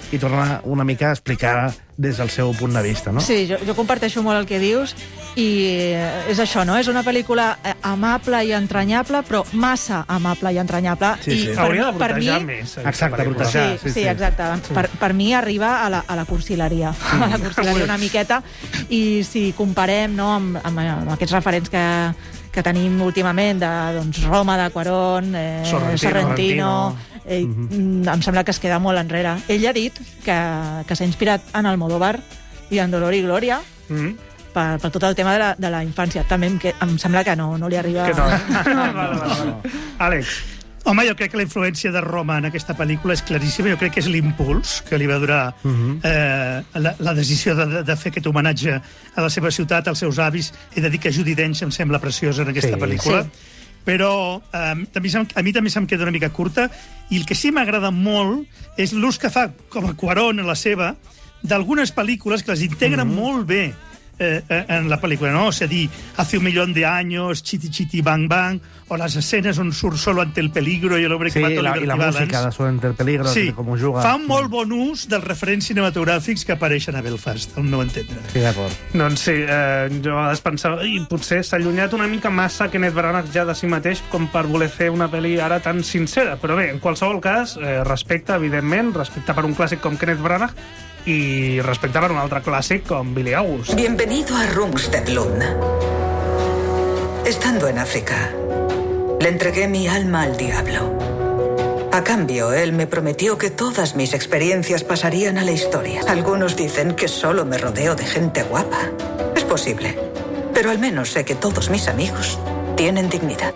i torna una mica a explicar des del seu punt de vista, no? Sí, jo, jo comparteixo molt el que dius i és això, no? És una pel·lícula amable i entranyable, però massa amable i entranyable. Sí, sí. I per, Hauria de per mi... brotejar més. Exacte, brotejar. Sí, sí, sí, exacte. Sí. Per, per mi arriba a la, a la cursileria, a la cursileria una miqueta, i si comparem, no, amb, amb, amb aquests referents que, que tenim últimament de doncs, Roma, de Cuarón, eh, Sorrentino, Sorrentino eh, mm-hmm. em sembla que es queda molt enrere. Ell ha dit que, que s'ha inspirat en Almodóvar i en Dolor i Glòria, mm-hmm. per, per tot el tema de la, de la infància. També em, que, em sembla que no, no li arriba... Que no, eh? vale, vale, vale. Àlex. Home, jo crec que la influència de Roma en aquesta pel·lícula és claríssima. Jo crec que és l'impuls que li va durar uh-huh. eh, la, la decisió de, de fer aquest homenatge a la seva ciutat, als seus avis. He de dir que Judi Dench em sembla preciosa en aquesta sí, pel·lícula. Sí. Però eh, també, a mi també se'm queda una mica curta, i el que sí m'agrada molt és l'ús que fa, com a Cuarón en la seva, d'algunes pel·lícules que les integren uh-huh. molt bé eh, en la pel·lícula, no? És a dir, Hace un millón de años, Chiti Chiti Bang Bang, o les escenes on surt Solo ante el peligro i l'obra sí, que mató la, Liberty i la Balance. música de Solo ante el peligro, sí, com ho juga. Fa un molt bon ús dels referents cinematogràfics que apareixen a Belfast, al meu entendre. Sí, d'acord. Doncs sí, eh, jo a vegades pensava, i potser s'ha allunyat una mica massa Kenneth Branagh ja de si mateix com per voler fer una pel·li ara tan sincera. Però bé, en qualsevol cas, eh, respecte, evidentment, respecte per un clàssic com Kenneth Branagh i respecte per un altre clàssic com Billy August. Bienvenido a Rungstedlund. Estando en África, le entregué mi alma al diablo. A cambio, él me prometió que todas mis experiencias pasarían a la historia. Algunos dicen que solo me rodeo de gente guapa. Es posible, pero al menos sé que todos mis amigos tienen dignidad.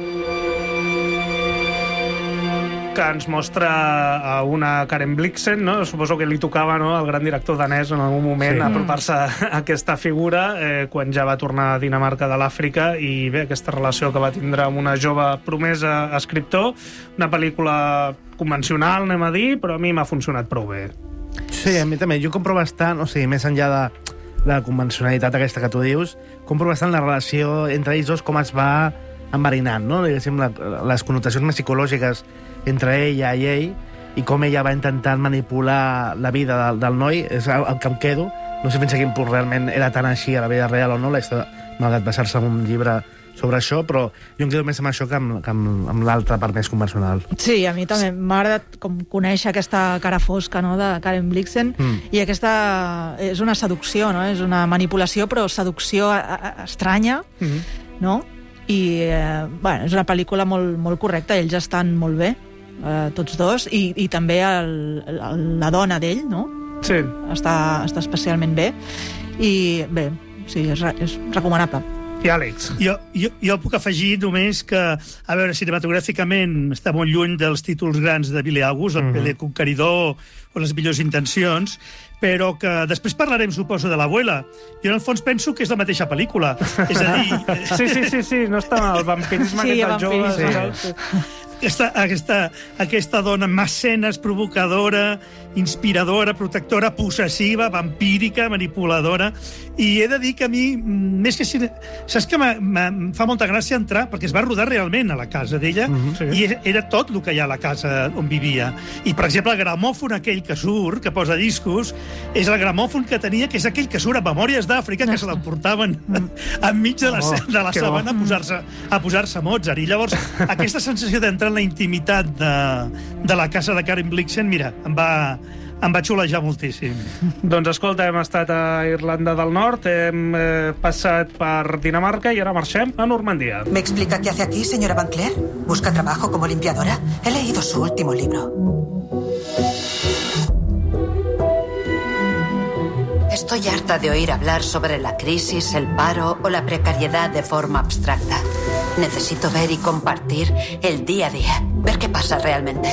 Que ens mostra a una Karen Blixen, no? Suposo que li tocava, no?, al gran director danès en algun moment sí. apropar-se a aquesta figura eh, quan ja va tornar a Dinamarca de l'Àfrica, i bé, aquesta relació que va tindre amb una jove promesa escriptor, una pel·lícula convencional, anem a dir, però a mi m'ha funcionat prou bé. Sí, a mi també. Jo compro bastant, o sigui, més enllà de, de la convencionalitat aquesta que tu dius, compro bastant la relació entre ells dos, com es va enverinant, no? Diguéssim, la, les connotacions més psicològiques entre ella i ell, i com ella va intentant manipular la vida del, del noi, és el, el que em quedo. No sé fins a quin punt realment era tan així a la vida real o no, la història, malgrat basar-se en un llibre sobre això, però jo em quedo més amb això que amb, que amb, amb l'altra part més convencional. Sí, a mi també m'ha agradat com conèixer aquesta cara fosca, no?, de Karen Blixen, mm. i aquesta és una seducció, no?, és una manipulació, però seducció a, a, estranya, mm. no?, i eh, bueno, és una pel·lícula molt, molt correcta, ells estan molt bé, eh, tots dos, i, i també el, el, la dona d'ell, no? Sí. Està, està especialment bé, i bé, sí, és, és recomanable. I Àlex? Jo, jo, jo puc afegir només que, a veure, cinematogràficament està molt lluny dels títols grans de Billy August, el mm-hmm. Pelé Conqueridor o Les millors intencions, però que després parlarem, suposo, de l'Abuela. Jo, en el fons, penso que és la mateixa pel·lícula. És a dir... Sí, sí, sí, sí, no està mal. El vampirisme sí, aquest del jove... Sí. Aquesta, aquesta, aquesta dona mecenes, provocadora, inspiradora, protectora, possessiva, vampírica, manipuladora, i he de dir que a mi, més que... Cine... Saps que em fa molta gràcia entrar, perquè es va rodar realment a la casa d'ella, mm-hmm, sí. i era tot el que hi ha a la casa on vivia. I, per exemple, el gramòfon aquell que surt, que posa discos, és el gramòfon que tenia, que és aquell que surt a Memòries d'Àfrica, que se l'emportaven enmig de la, oh, de la sabana a posar-se a posar-se Mozart. I llavors, aquesta sensació d'entrar en la intimitat de, de la casa de Karen Blixen, mira, em va, em va xulejar moltíssim. Doncs escolta, hem estat a Irlanda del Nord, hem eh, passat per Dinamarca i ara marxem a Normandia. ¿Me explica qué hace aquí, señora Van Cleer? ¿Busca trabajo como limpiadora? He leído su último libro. Estoy harta de oír hablar sobre la crisis, el paro o la precariedad de forma abstracta. Necesito ver y compartir el día a día, ver qué pasa realmente.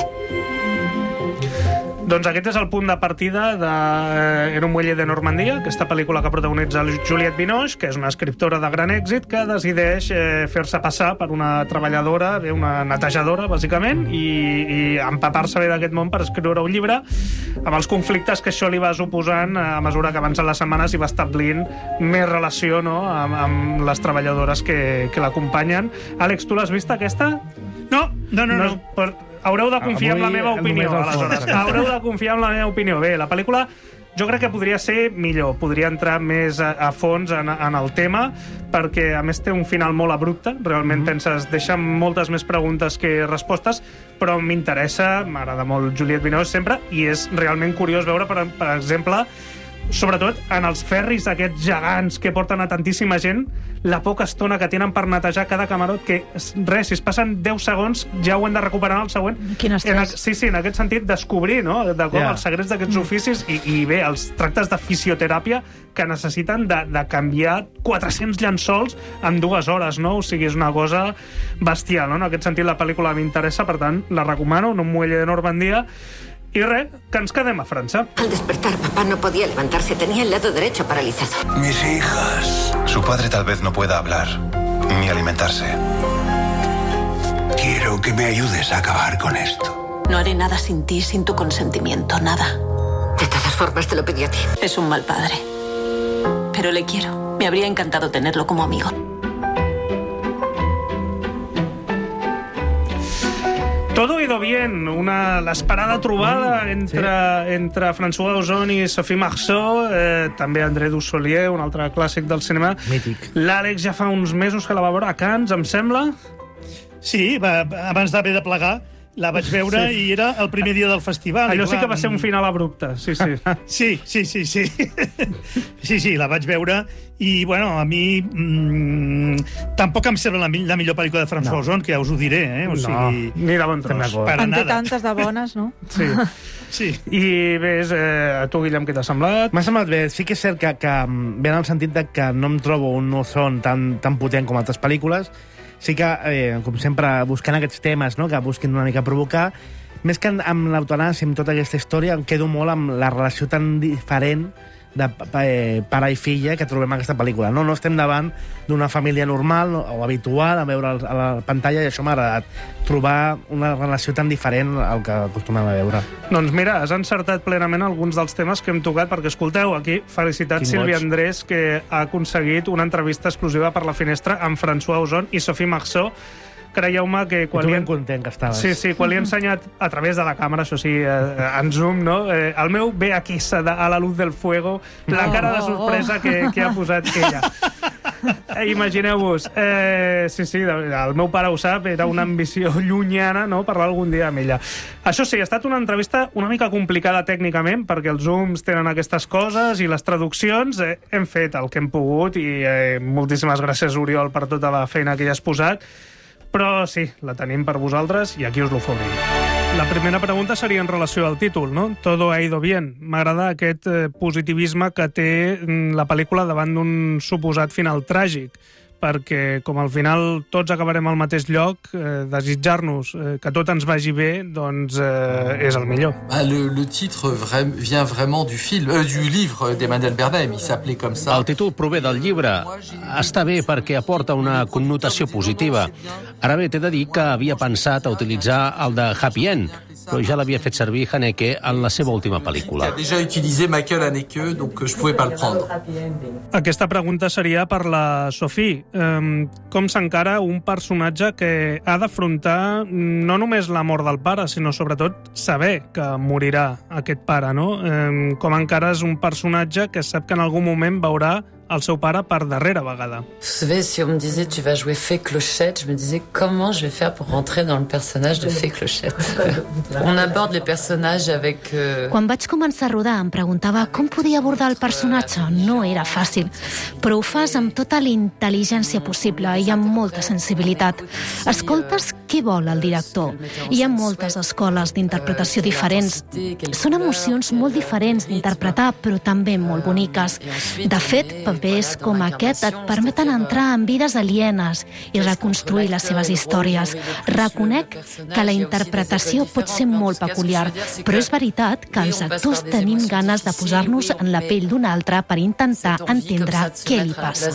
Doncs aquest és el punt de partida de eh, En un muelle de Normandia, aquesta pel·lícula que protagonitza Juliette Binoche, que és una escriptora de gran èxit que decideix eh, fer-se passar per una treballadora, bé, una netejadora, bàsicament, i, i empapar-se bé d'aquest món per escriure un llibre amb els conflictes que això li va suposant a mesura que avancen les setmanes i va establint més relació, no?, amb, amb les treballadores que, que l'acompanyen. Àlex, tu l'has vista, aquesta? No, no, no. no. no. Per... haureu de confiar en la meva opinió, aleshores. Haureu de confiar en la meva opinió. Bé, la pel·lícula jo crec que podria ser millor, podria entrar més a, a fons en, en el tema, perquè a més té un final molt abrupte, realment mm-hmm. penses, deixa moltes més preguntes que respostes, però m'interessa, m'agrada molt Juliette Binoche sempre, i és realment curiós veure, per, per exemple, sobretot en els ferris aquests gegants que porten a tantíssima gent, la poca estona que tenen per netejar cada camarot, que res, si es passen deu segons ja ho hem de recuperar en el següent. Quin estrès. En, sí, sí, en aquest sentit, descobrir, no?, de com yeah. els secrets d'aquests oficis i, i bé, els tractes de fisioteràpia que necessiten de, de canviar quatre-cents llençols en dues hores, no? O sigui, és una cosa bestial, no? En aquest sentit, la pel·lícula m'interessa, per tant, la recomano, No muelle de Normandia. Y re, que ens quedem a França. Al despertar, papá no podía levantarse. Tenía el lado derecho paralizado. Mis hijas. Su padre tal vez no pueda hablar ni alimentarse. Quiero que me ayudes a acabar con esto. No haré nada sin ti, sin tu consentimiento, nada. De todas formas, te lo pedí a ti. Es un mal padre. Pero le quiero. Me habría encantado tenerlo como amigo. Todo ido bien, una l'esperada trobada entre, sí. entre François Ozon i Sophie Marceau, eh, també André Dussolier, un altre clàssic del cinema. Mític. L'Àlex ja fa uns mesos que la va veure a Cannes, em sembla. Sí, va, abans d'haver de plegar, la vaig veure sí. i era el primer dia del festival. Allò clar, sí que va ser un final abrupte, sí, sí. sí, sí, sí, sí. sí, sí, la vaig veure i, bueno, a mi mmm, tampoc em sembla la, la millor pel·lícula de François Ozon, que ja us ho diré, eh? O no, sigui, ni de bon tros. En té tantes de bones, no? Sí. Sí. I ves, eh, a tu, Guillem, què t'ha semblat? M'ha semblat bé. Sí que és cert que, que ve en el sentit de que no em trobo un Ozon tan, tan potent com altres pel·lícules. Sí que, eh, com sempre, buscant aquests temes, no?, que busquin una mica provocar, més que amb l'eutanàsia, amb tota aquesta història, em quedo molt amb la relació tan diferent de eh, pare i filla que trobem en aquesta pel·lícula. No, no estem davant d'una família normal o habitual a veure a la pantalla, i això m'ha agradat. Trobar una relació tan diferent al que acostumem a veure. Doncs mira, has encertat plenament alguns dels temes que hem tocat, perquè escolteu, aquí, felicitats Sílvia Andrés, que ha aconseguit una entrevista exclusiva per La Finestra amb François Ozon i Sophie Marceau. Creieu-me que quan I tu li... ben content que estaves. Sí, sí, quan li he ensenyat a través de la càmera, això sí, eh, en zoom, no? Eh, el meu ve aquí a la luz del fuego, la cara de sorpresa que, que ha posat ella. Eh, Imagineu-vos, eh, sí, sí, el meu pare ho sap, era una ambició llunyana, no?, parlar algun dia amb ella. Això sí, ha estat una entrevista una mica complicada tècnicament, perquè els zooms tenen aquestes coses i les traduccions. Eh, hem fet el que hem pogut i eh, moltíssimes gràcies, Oriol, per tota la feina que hi has posat. Però sí, la tenim per vosaltres i aquí us l'oferim. La primera pregunta seria en relació al títol, no? Todo ha ido bien. M'agrada aquest eh, positivisme que té la pel·lícula davant d'un suposat final tràgic, perquè com al final tots acabarem al mateix lloc, eh, desitjar-nos eh, que tot ens vagi bé, doncs eh, és el millor. Ah, le, le titre vra vient vraiment du film, euh, du livre d'Emmanuel Bernheim, il s'appelait comme ça. El títol prové del llibre. Està bé perquè aporta una connotació positiva. Ara bé, t'he de dir que havia pensat a utilitzar el de Happy End, però ja l'havia fet servir Haneke en la seva última pel·lícula. Déjà utilisé Michael Haneke, donc je pouvais pas le prendre. Aquesta pregunta seria per la Sophie. Um, com s'encara un personatge que ha d'afrontar no només la mort del pare, sinó sobretot saber que morirà aquest pare, no? Um, com encara és un personatge que sap que en algun moment veurà el seu pare per darrera vegada. Vous savez, si on me disait tu vas jouer Fée Clochette, je me disais comment je vais faire pour rentrer dans le personnage de Fée Clochette. On aborde les personnages avec... Euh... Quan vaig començar a rodar em preguntava com podia abordar el personatge. No era fàcil, però ho fas amb tota la intel·ligència possible i amb molta sensibilitat. Escoltes què vol el director. Hi ha moltes escoles d'interpretació diferents. Són emocions molt diferents d'interpretar, però també molt boniques. De fet, papers com aquest et permeten entrar en vides alienes i reconstruir les seves històries. Reconec que la interpretació pot ser molt peculiar, però és veritat que els actors tenim ganes de posar-nos en la pell d'un altre per intentar entendre què li passa.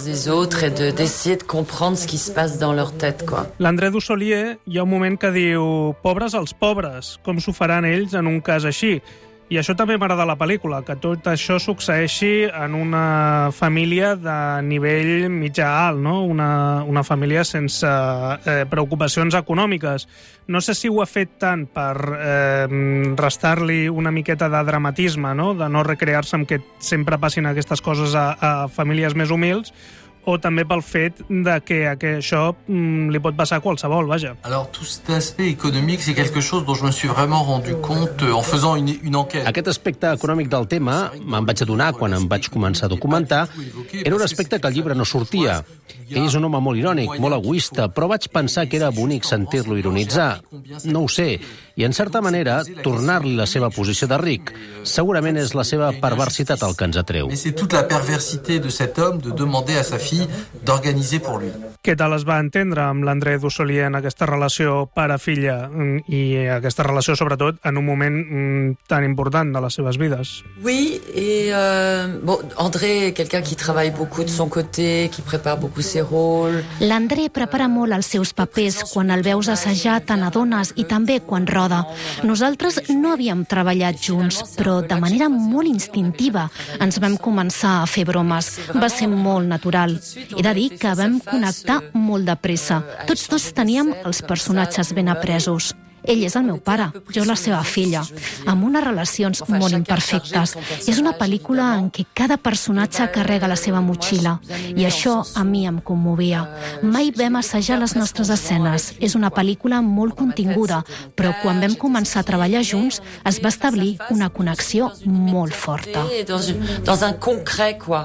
L'André Dussolier hi ha un moment que diu pobres els pobres, com s'ho faran ells en un cas així? I això també m'agrada la pel·lícula, que tot això succeeixi en una família de nivell mitjà-alt, no? Una, una família sense eh, preocupacions econòmiques. No sé si ho ha fet tant per eh, restar-li una miqueta de dramatisme, no? De no recrear-se amb que sempre passin aquestes coses a, a famílies més humils, o també pel fet de que, que això mm, li pot passar a qualsevol, vaja. Alors, tout cet aspect économique, c'est quelque chose dont je me suis vraiment rendu compte en faisant une, une enquête. Aquest aspecte econòmic del tema me'n vaig adonar quan em vaig començar a documentar. Era un aspecte que al llibre no sortia. Ell és un home molt irònic, molt egoista, però vaig pensar que era bonic sentir-lo ironitzar. No ho sé. I, en certa manera, tornar-li la seva posició de ric. Segurament és la seva perversitat el que ens atreu. Mais c'est toute la perversité de cet homme de demander à sa fille d'organiser pour lui. Què tal es va entendre amb l'André Dussolier en aquesta relació pare-filla i aquesta relació, sobretot, en un moment mm, tan important de les seves vides? Oui, et euh, bon, André est quelqu'un qui travaille beaucoup de son côté, qui prépare beaucoup ses rôles. L'André prepara molt els seus papers. Quan el veus assajar te n'adones, i també quan roda. Nosaltres no havíem treballat junts, però de manera molt instintiva ens vam començar a fer bromes. Va ser molt natural. He de dir que vam connectar molt de pressa. Tots dos teníem els personatges ben apresos. Ell és el meu pare, jo la seva filla, amb unes relacions molt imperfectes. És una pel·lícula en què cada personatge carrega la seva motxilla, i això a mi em commovia. Mai vam assajar les nostres escenes. És una pel·lícula molt continguda, però quan vam començar a treballar junts es va establir una connexió molt forta. Dans un concret, quoi.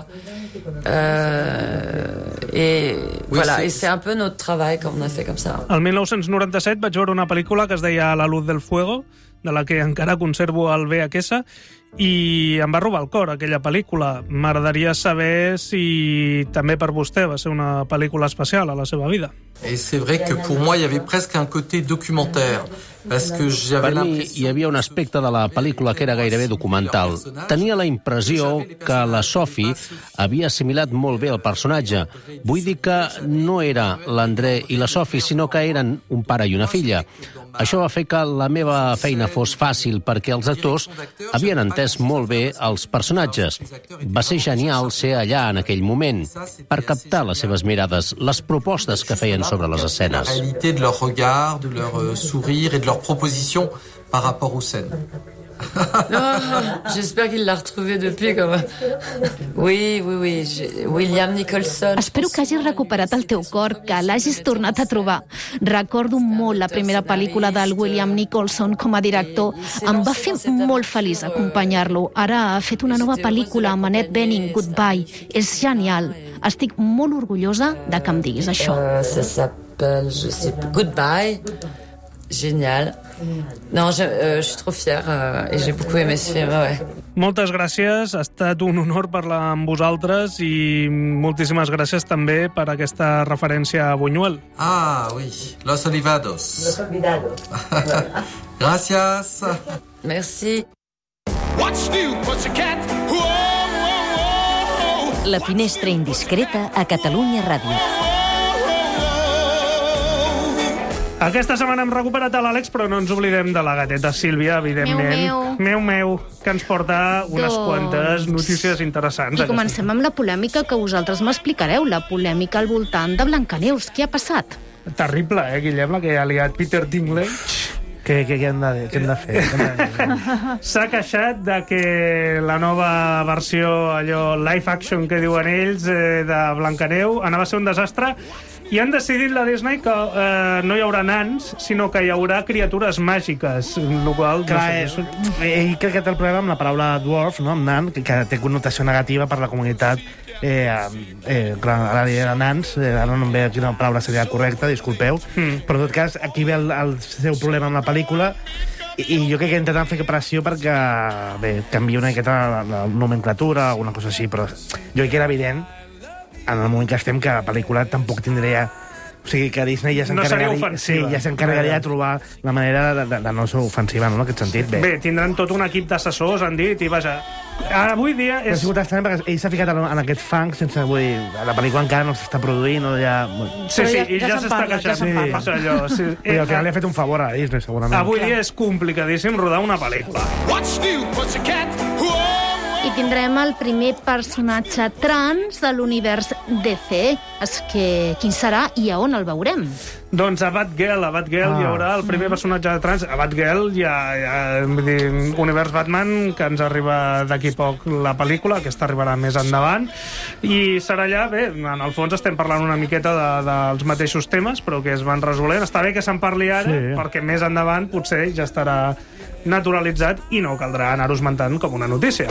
Euh, et voilà, et c'est un peu notre travail quand on a fait comme ça. El mil nou-cents noranta-set vaig veure una pel·lícula que es deia La luz del fuego, de la que encara conservo el V H S, i em va robar el cor, aquella pel·lícula. M'agradaria saber si també per vostè va ser una pel·lícula especial a la seva vida. Et c'est vrai que pour moi, il y avait presque un côté documentaire. Parce que j'avais per mi hi havia un aspecte de la pel·lícula que era gairebé documental. Tenia la impressió que la Sophie havia assimilat molt bé el personatge. Vull dir que no era l'André i la Sophie, sinó que eren un pare i una filla. Això va fer que la meva feina fos fàcil, perquè els actors havien entès molt bé els personatges. Va ser genial ser allà en aquell moment, per captar les seves mirades, les propostes que feien sobre les escenes. La réalité de leur regard, de leur sourire et de leurs propositions par rapport aux scènes. Oh, j'espère qu'il l'a retrouvé depuis, comme... Oui, oui, oui. William Nicholson. Espero que hagis recuperat el teu cor, que l'hagis tornat a trobar. Recordo molt la primera pel·lícula del William Nicholson com a director. Em va fer molt feliç acompanyar-lo. Ara ha fet una nova pel·lícula amb Annette Bening, Goodbye. És genial. Estic molt orgullosa de que em diguis això. Uh, ça s'appelle, je sais pas, Goodbye. Génial. Non, je, euh, je suis trop fière euh, et j'ai beaucoup aimé ce film, ouais. Moltes gràcies, ha estat un honor parlar amb vosaltres i moltíssimes gràcies també per aquesta referència a Buñuel. Ah, oui, Los Olvidados. Los Olvidados. Gracias. Merci. What's new, Pussycat? Whoa, whoa, whoa. La finestra indiscreta a Catalunya Ràdio. Aquesta setmana hem recuperat a l'Àlex, però no ens oblidem de la gateta Sílvia, evidentment. Meu, meu. Meu, que ens porta unes doncs... quantes notícies interessants. I comencem amb la polèmica que vosaltres m'explicareu, la polèmica al voltant de Blancaneus. Què ha passat? Terrible, eh, Guillem, la que ha liat Peter Dinklage. Què, què, què, hem de, què hem de fer? S'ha queixat de que la nova versió, allò live action que diuen ells, eh, de Blancaneu, anava a ser un desastre, i han decidit la Disney que eh, no hi haurà nans, sinó que hi haurà criatures màgiques, el qual... Clar, no sé, ell crec que té el problema amb la paraula dwarf, no? Amb nan, que, que té connotació negativa per la comunitat. Eh, eh, clar, ara diré nans, eh, ara no em ve quina paraula seria correcta, disculpeu, mm. però en tot cas aquí ve el, el seu problema amb la pel·lícula, i, i jo crec que intentant fer pressió perquè bé, canvia una miqueta la, la nomenclatura, alguna cosa així, però jo crec que era evident en el moment que estem que la pel·lícula tampoc tindria... O sigui, que Disney ja s'encarregaria no sí, ja s'encarregaria de trobar la manera de, de, de no ser ofensiva, no?, en aquest sentit. Bé, Bé tindran tot un equip d'assessors, han dit, i vaja, Avui dia és... Ha sigut estrany perquè ell s'ha ficat en, en aquest fang sense... Vull dir, la pel·lícula encara no s'està produint, no ja... Sí, sí, i ja, ja s'està queixant. Sí. Allò, sí. I al final li ha fet un favor a Disney, segurament. Avui dia és complicadíssim rodar una pel·lícula. I tindrem el primer personatge trans de l'univers D C. És que quin serà i a on el veurem? Doncs a Batgirl, a Batgirl ah. hi haurà el primer personatge de trans. A Batgirl hi ha, hi ha dir, univers Batman, que ens arriba d'aquí poc la pel·lícula, aquesta arribarà més endavant, i serà allà, bé, en el fons estem parlant una miqueta de, dels mateixos temes, però que es van resolent. Està bé que se'n parli ara, sí. perquè més endavant potser ja estarà naturalitzat i no caldrà anar-ho esmentant com una notícia.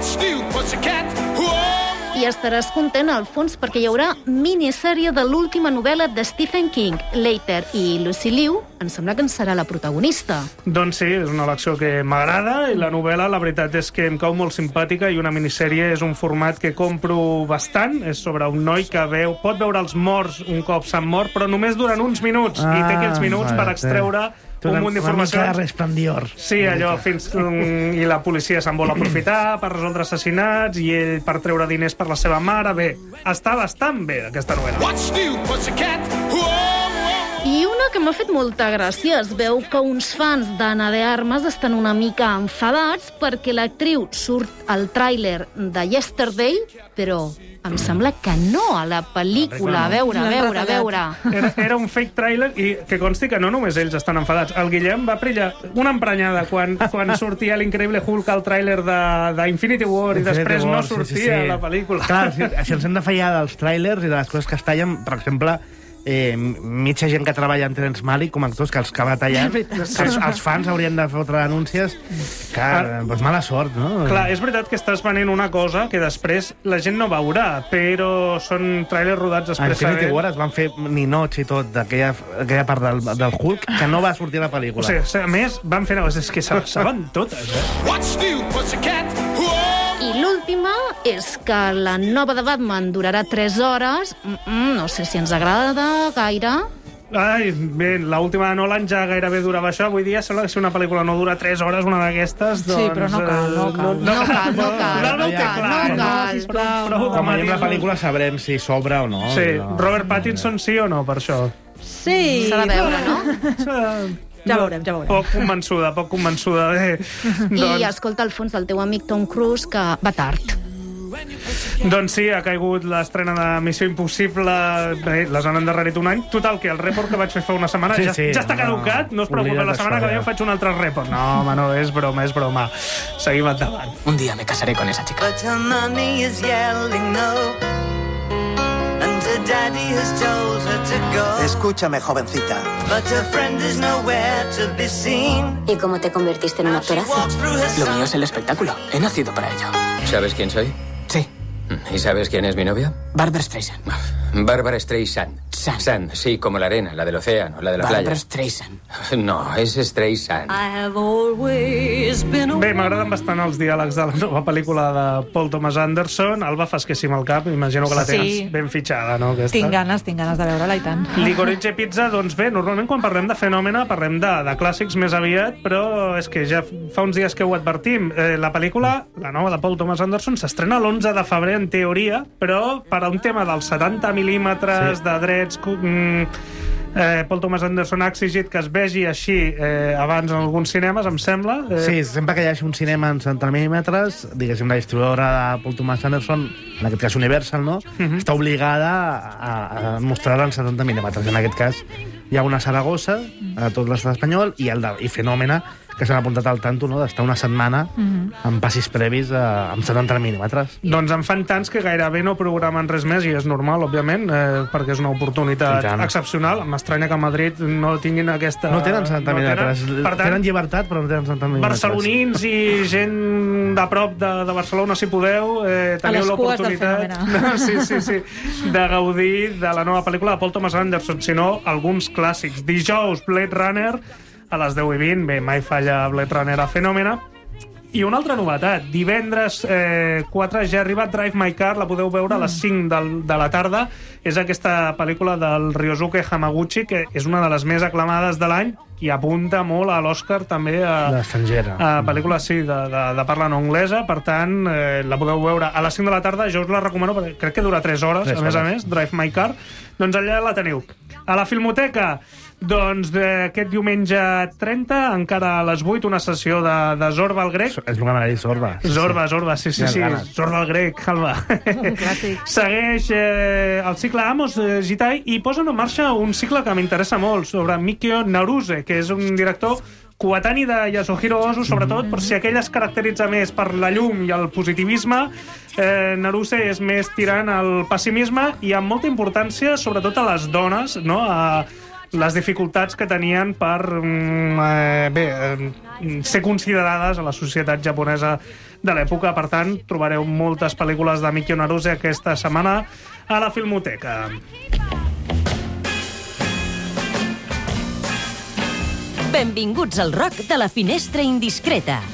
I estaràs content, al fons, perquè hi haurà minissèrie de l'última novel·la de Stephen King, Later, i Lucy Liu em sembla que en serà la protagonista. Doncs sí, és una elecció que m'agrada, i la novel·la, la veritat és que em cau molt simpàtica, i una minissèrie és un format que compro bastant. És sobre un noi que veu, pot veure els morts un cop s'han mort, però només durant uns minuts, ah, i té aquells minuts per extreure un munt d'informacions. Una mica de Resplendior. Sí, allò, fins... I la policia se'n vol aprofitar per resoldre assassinats, i ell per treure diners per la seva mare. Bé, està bastant bé, aquesta novel·la. I una que m'ha fet molta gràcia. Es veu que uns fans d'Anna de Armas estan una mica enfadats perquè l'actriu surt al tràiler de Yesterday, però em sembla que no a la pel·lícula. A veure, a veure, a veure. Era, era un fake tràiler, i que consti que no només ells estan enfadats. El Guillem va brillar una emprenyada quan, quan sortia l'Increïble Hulk al tràiler d'Infinity War, i després War, no sortia sí, sí, sí. la pel·lícula. Clar, si, si ens hem de fallar dels tràilers i de les coses que es tallen, per exemple... Eh, mitja gent que treballa en Terence Malick com a actors, que els que va tallant, els, els fans haurien de fotre denúncies, que ah, doncs mala sort, no? Clar, és veritat que estàs venent una cosa que després la gent no veurà, però són trailers rodats expressament. A Infinity War es van fer ninots i tot d'aquella aquella part del, del Hulk que no va sortir a la pel·lícula. O sigui, a més, van fer... És que saben totes, eh? What's new, Pussycat? I l'última és que la nova de Batman durarà tres hores. Mm-mm, no sé si ens agrada gaire. Ai, bé, l'última de Nolan ja gairebé durava això. Avui dia sembla que si una pel·lícula no dura tres hores, una d'aquestes, doncs... Sí, però no cal, no cal. No cal, no cal. No, no ho té clar. No cal, prou. Com a la pel·lícula sabrem si sobra o no. Sí, Robert Pattinson sí o no, per això? Sí. S'ha de veure, no? Ja veurem, ja veurem. Poc convençuda, poc convençuda. Eh, I doncs... escolta, al fons, el teu amic Tom Cruise, que va tard. Doncs sí, ha caigut l'estrena de Missió Impossible, bé, les han endarrerit un any. Total, que el report que vaig fer fa una setmana sí, ja, sí, ja està caducat, no, no us preocupeu, la setmana que ve faig un altre report. No, home, no, és broma, és broma. Seguim endavant. Un dia me casaré con esa chica. But her mommy is yelling no. Daddy has told her to go. Escúchame, jovencita. But her friend is nowhere to be seen. ¿Y cómo te convertiste en un actorazo? Lo mío es el espectáculo. He nacido para ello. ¿Sabes quién soy? Sí. ¿Y sabes quién es mi novia? Barbra Streisand. Barbara Streisand. Sand. Sand, sí, como la arena, la del océano, la de la Barbara playa. Streisand. No, es Streisand. Bé, m'agraden bastant els diàlegs de la nova pel·lícula de Paul Thomas Anderson. Alba, fas que sí amb el cap, imagino que la tens sí. ben fitxada, no? Aquesta? Tinc ganes, tinc ganes de veure-la, i tant. Licorice Pizza, doncs bé, normalment quan parlem de Fenòmena parlem de, de clàssics més aviat, però és que ja fa uns dies que ho advertim. Eh, la pel·lícula, la nova de Paul Thomas Anderson, s'estrena l'onze de febrer en teoria, però per a un tema dels setanta mil·límetres sí. de drets... Mm, eh, Paul Thomas Anderson ha exigit que es vegi així eh, abans en alguns cinemes, em sembla. Eh... Sí, sempre que hi hagi un cinema en setanta mil·límetres, diguéssim, la distribuïdora de Paul Thomas Anderson, en aquest cas Universal, no? Uh-huh. Està obligada a, a mostrar-la en setanta mil·límetres. En aquest cas hi ha una Saragossa a tot l'estat espanyol i, el de, i Fenòmena, que s'han apuntat al tanto, no?, d'estar una setmana mm-hmm. amb passis previs a, amb setanta mil·límetres. Doncs en fan tants que gairebé no programen res més, i és normal, òbviament, eh, perquè és una oportunitat excepcional. M'estranya que a Madrid no tinguin aquesta... No tenen setanta mil·límetres. No tenen, per tant, tenen llibertat, però no tenen setanta mil·límetres. Barcelonins i gent de prop de, de Barcelona, si podeu, eh, teniu l'oportunitat no, sí, sí, sí, de gaudir de la nova pel·lícula de Paul Thomas Anderson, sinó alguns clàssics. Dijous, Blade Runner, a les deu i vint, bé, mai falla Blade Runner a Fenòmena. I una altra novetat, divendres eh, quatre ja ha arribat Drive My Car, la podeu veure a les cinc del, de la tarda. És aquesta pel·lícula del Ryosuke Hamaguchi, que és una de les més aclamades de l'any, i apunta molt a l'Oscar també a, L'estrangera. a pel·lícules sí, de, de, de parla no anglesa, per tant eh, la podeu veure a les cinc de la tarda, jo us la recomano perquè crec que dura tres hores, tres a més hores. a més, Drive My Car, doncs allà la teniu. A la Filmoteca, doncs d'aquest diumenge trenta, encara a les vuit, una sessió de, de Zorba el grec. És el que m'agrada dir, Zorba. Zorba, Zorba, sí, sí, sí, Zorba el grec, Alba. Segueix eh, el cicle Amos eh, Gitai i posen en marxa un cicle que m'interessa molt, sobre Mikio Naruse, que és un director coetani de Yasuhiro Ozu, sobretot, per si aquell es caracteritza més per la llum i el positivisme, eh, Naruse és més tirant al pessimisme i amb molta importància, sobretot a les dones, no?, a les dificultats que tenien per eh, bé, eh, ser considerades a la societat japonesa de l'època. Per tant, trobareu moltes pel·lícules de Mikio Naruse aquesta setmana a la Filmoteca. Benvinguts al rock de la Finestra Indiscreta.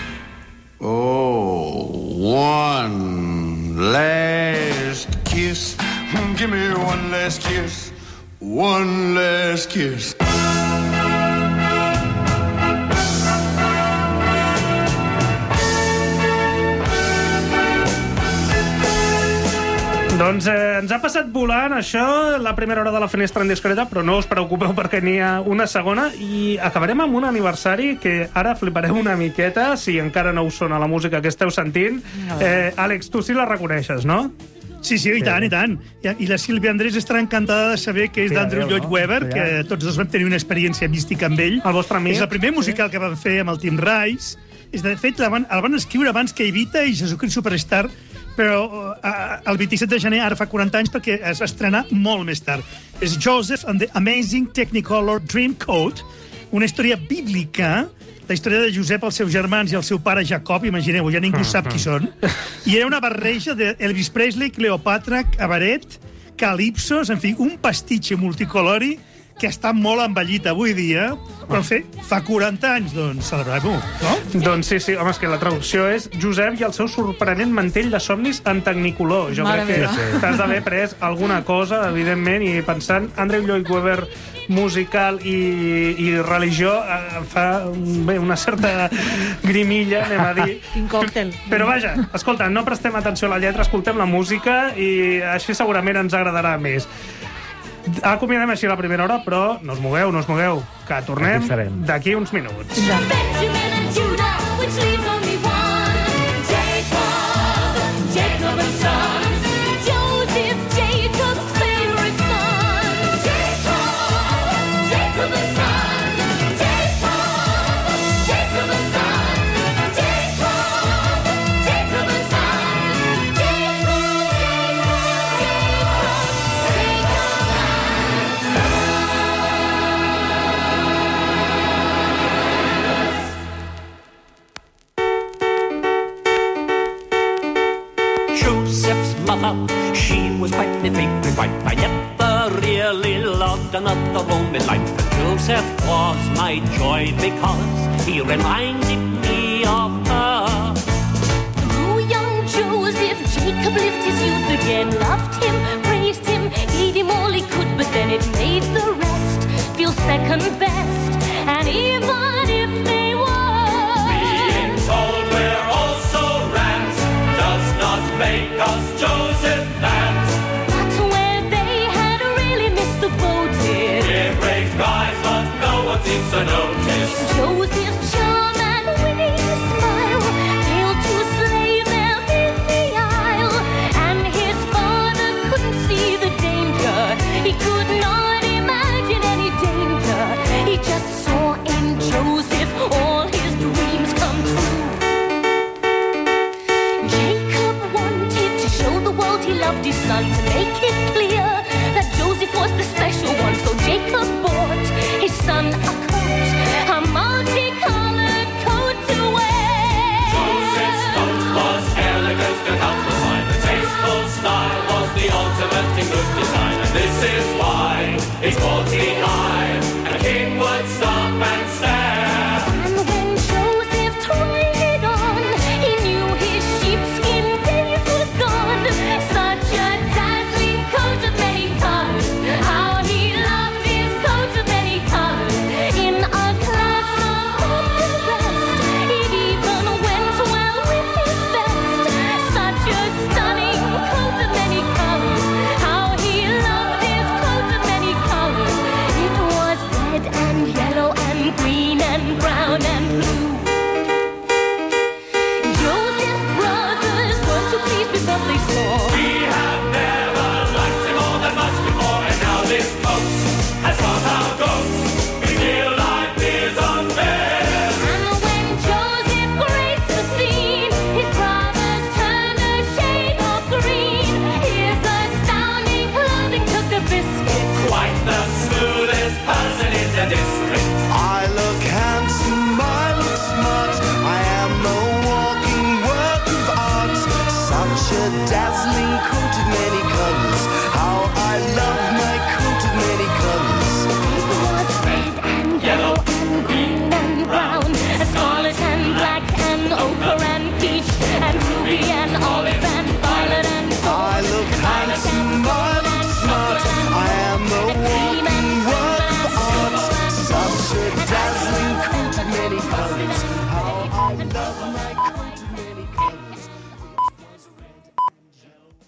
Oh, one last kiss. Give me one last kiss. One last kiss. Doncs eh, ens ha passat volant això, la primera hora de la Finestra Indiscreta, però no us preocupeu perquè n'hi ha una segona i acabarem amb un aniversari que ara flipareu una miqueta, si encara no us sona la música que esteu sentint. Eh, Àlex, tu sí la reconeixes, no? Sí, sí, i tant, i tant. I, i la Sílvia Andrés estarà encantada de saber que és Ja d'Andrew veu, Lloyd no? Webber, Ja. que tots dos vam tenir una experiència mística amb ell. El vostre amic. És el primer musical que van fer amb el Tim Rice. És, de fet, el van, el van escriure abans que Evita i Jesucrist Superstar, però uh, el vint-i-set de gener, ara fa quaranta anys, perquè es va estrenar molt més tard. És Joseph and the Amazing Technicolor Dreamcoat, una història bíblica, la història de Josep, els seus germans i el seu pare Jacob, imagineu, ja ningú sap qui són, i era una barreja d'Elvis Presley, Cleopatra, Cabaret, Calipsos, en fi, un pastitxe multicolori que està molt envellit avui dia, però fer, fa quaranta anys, doncs, celebrem-ho, no? Doncs sí, sí, home, és que la traducció és Josep i el seu sorprenent mantell de somnis en tecnicolor. Jo Mare crec meva. que t'has d'haver pres alguna cosa, evidentment, i pensant Andrew Lloyd Webber musical i, i religió eh, fa bé, una certa grimilla, anem a dir. Quin còctel. Però vaja, escolta, no prestem atenció a la lletra, escoltem la música i així segurament ens agradarà més. Acomiadem així la primera hora, però no us mogueu, no us mogueu, que tornem d'aquí uns minuts. Benjamin and Judah, which leaves only one. Jacob, Jacob and sons. Joseph, Jacob's favorite son. Jacob, Jacob and sons. Jacob, Jacob and sons. Jacob, Jacob and sons. Jacob, Joseph's mother, she was quite the favourite wife. I never really loved another Roman life. But Joseph was my joy because he reminded me of her. oh, young Joseph, Jacob lived his youth again, loved him, praised him, gave him all he could, but then it made the rest feel second best. And even if they were Being told we're also rams does not make us Joseph fans. but where they had really missed the boat, it We're brave guys, but no one seems to notice. Joseph's charm and winning smile failed to slay them in the aisle, and his father couldn't see the danger. He could not imagine any danger. He just saw in Joseph all his dreams come true. Jacob wanted to show the world he loved his son, to make it clear that Joseph was the special one. So Jacob bought his son a coat, a multicolored coat to wear. Joseph's coat was elegant and helped to find. The tasteful style was the ultimate in good design. And this is why it caught the eye, and a king would stop and stare. And when Joseph tried it on, he knew his sheepskin days were gone. Such a dazzling coat of many colors. How he loved his coat of many colors. In a dazzling cool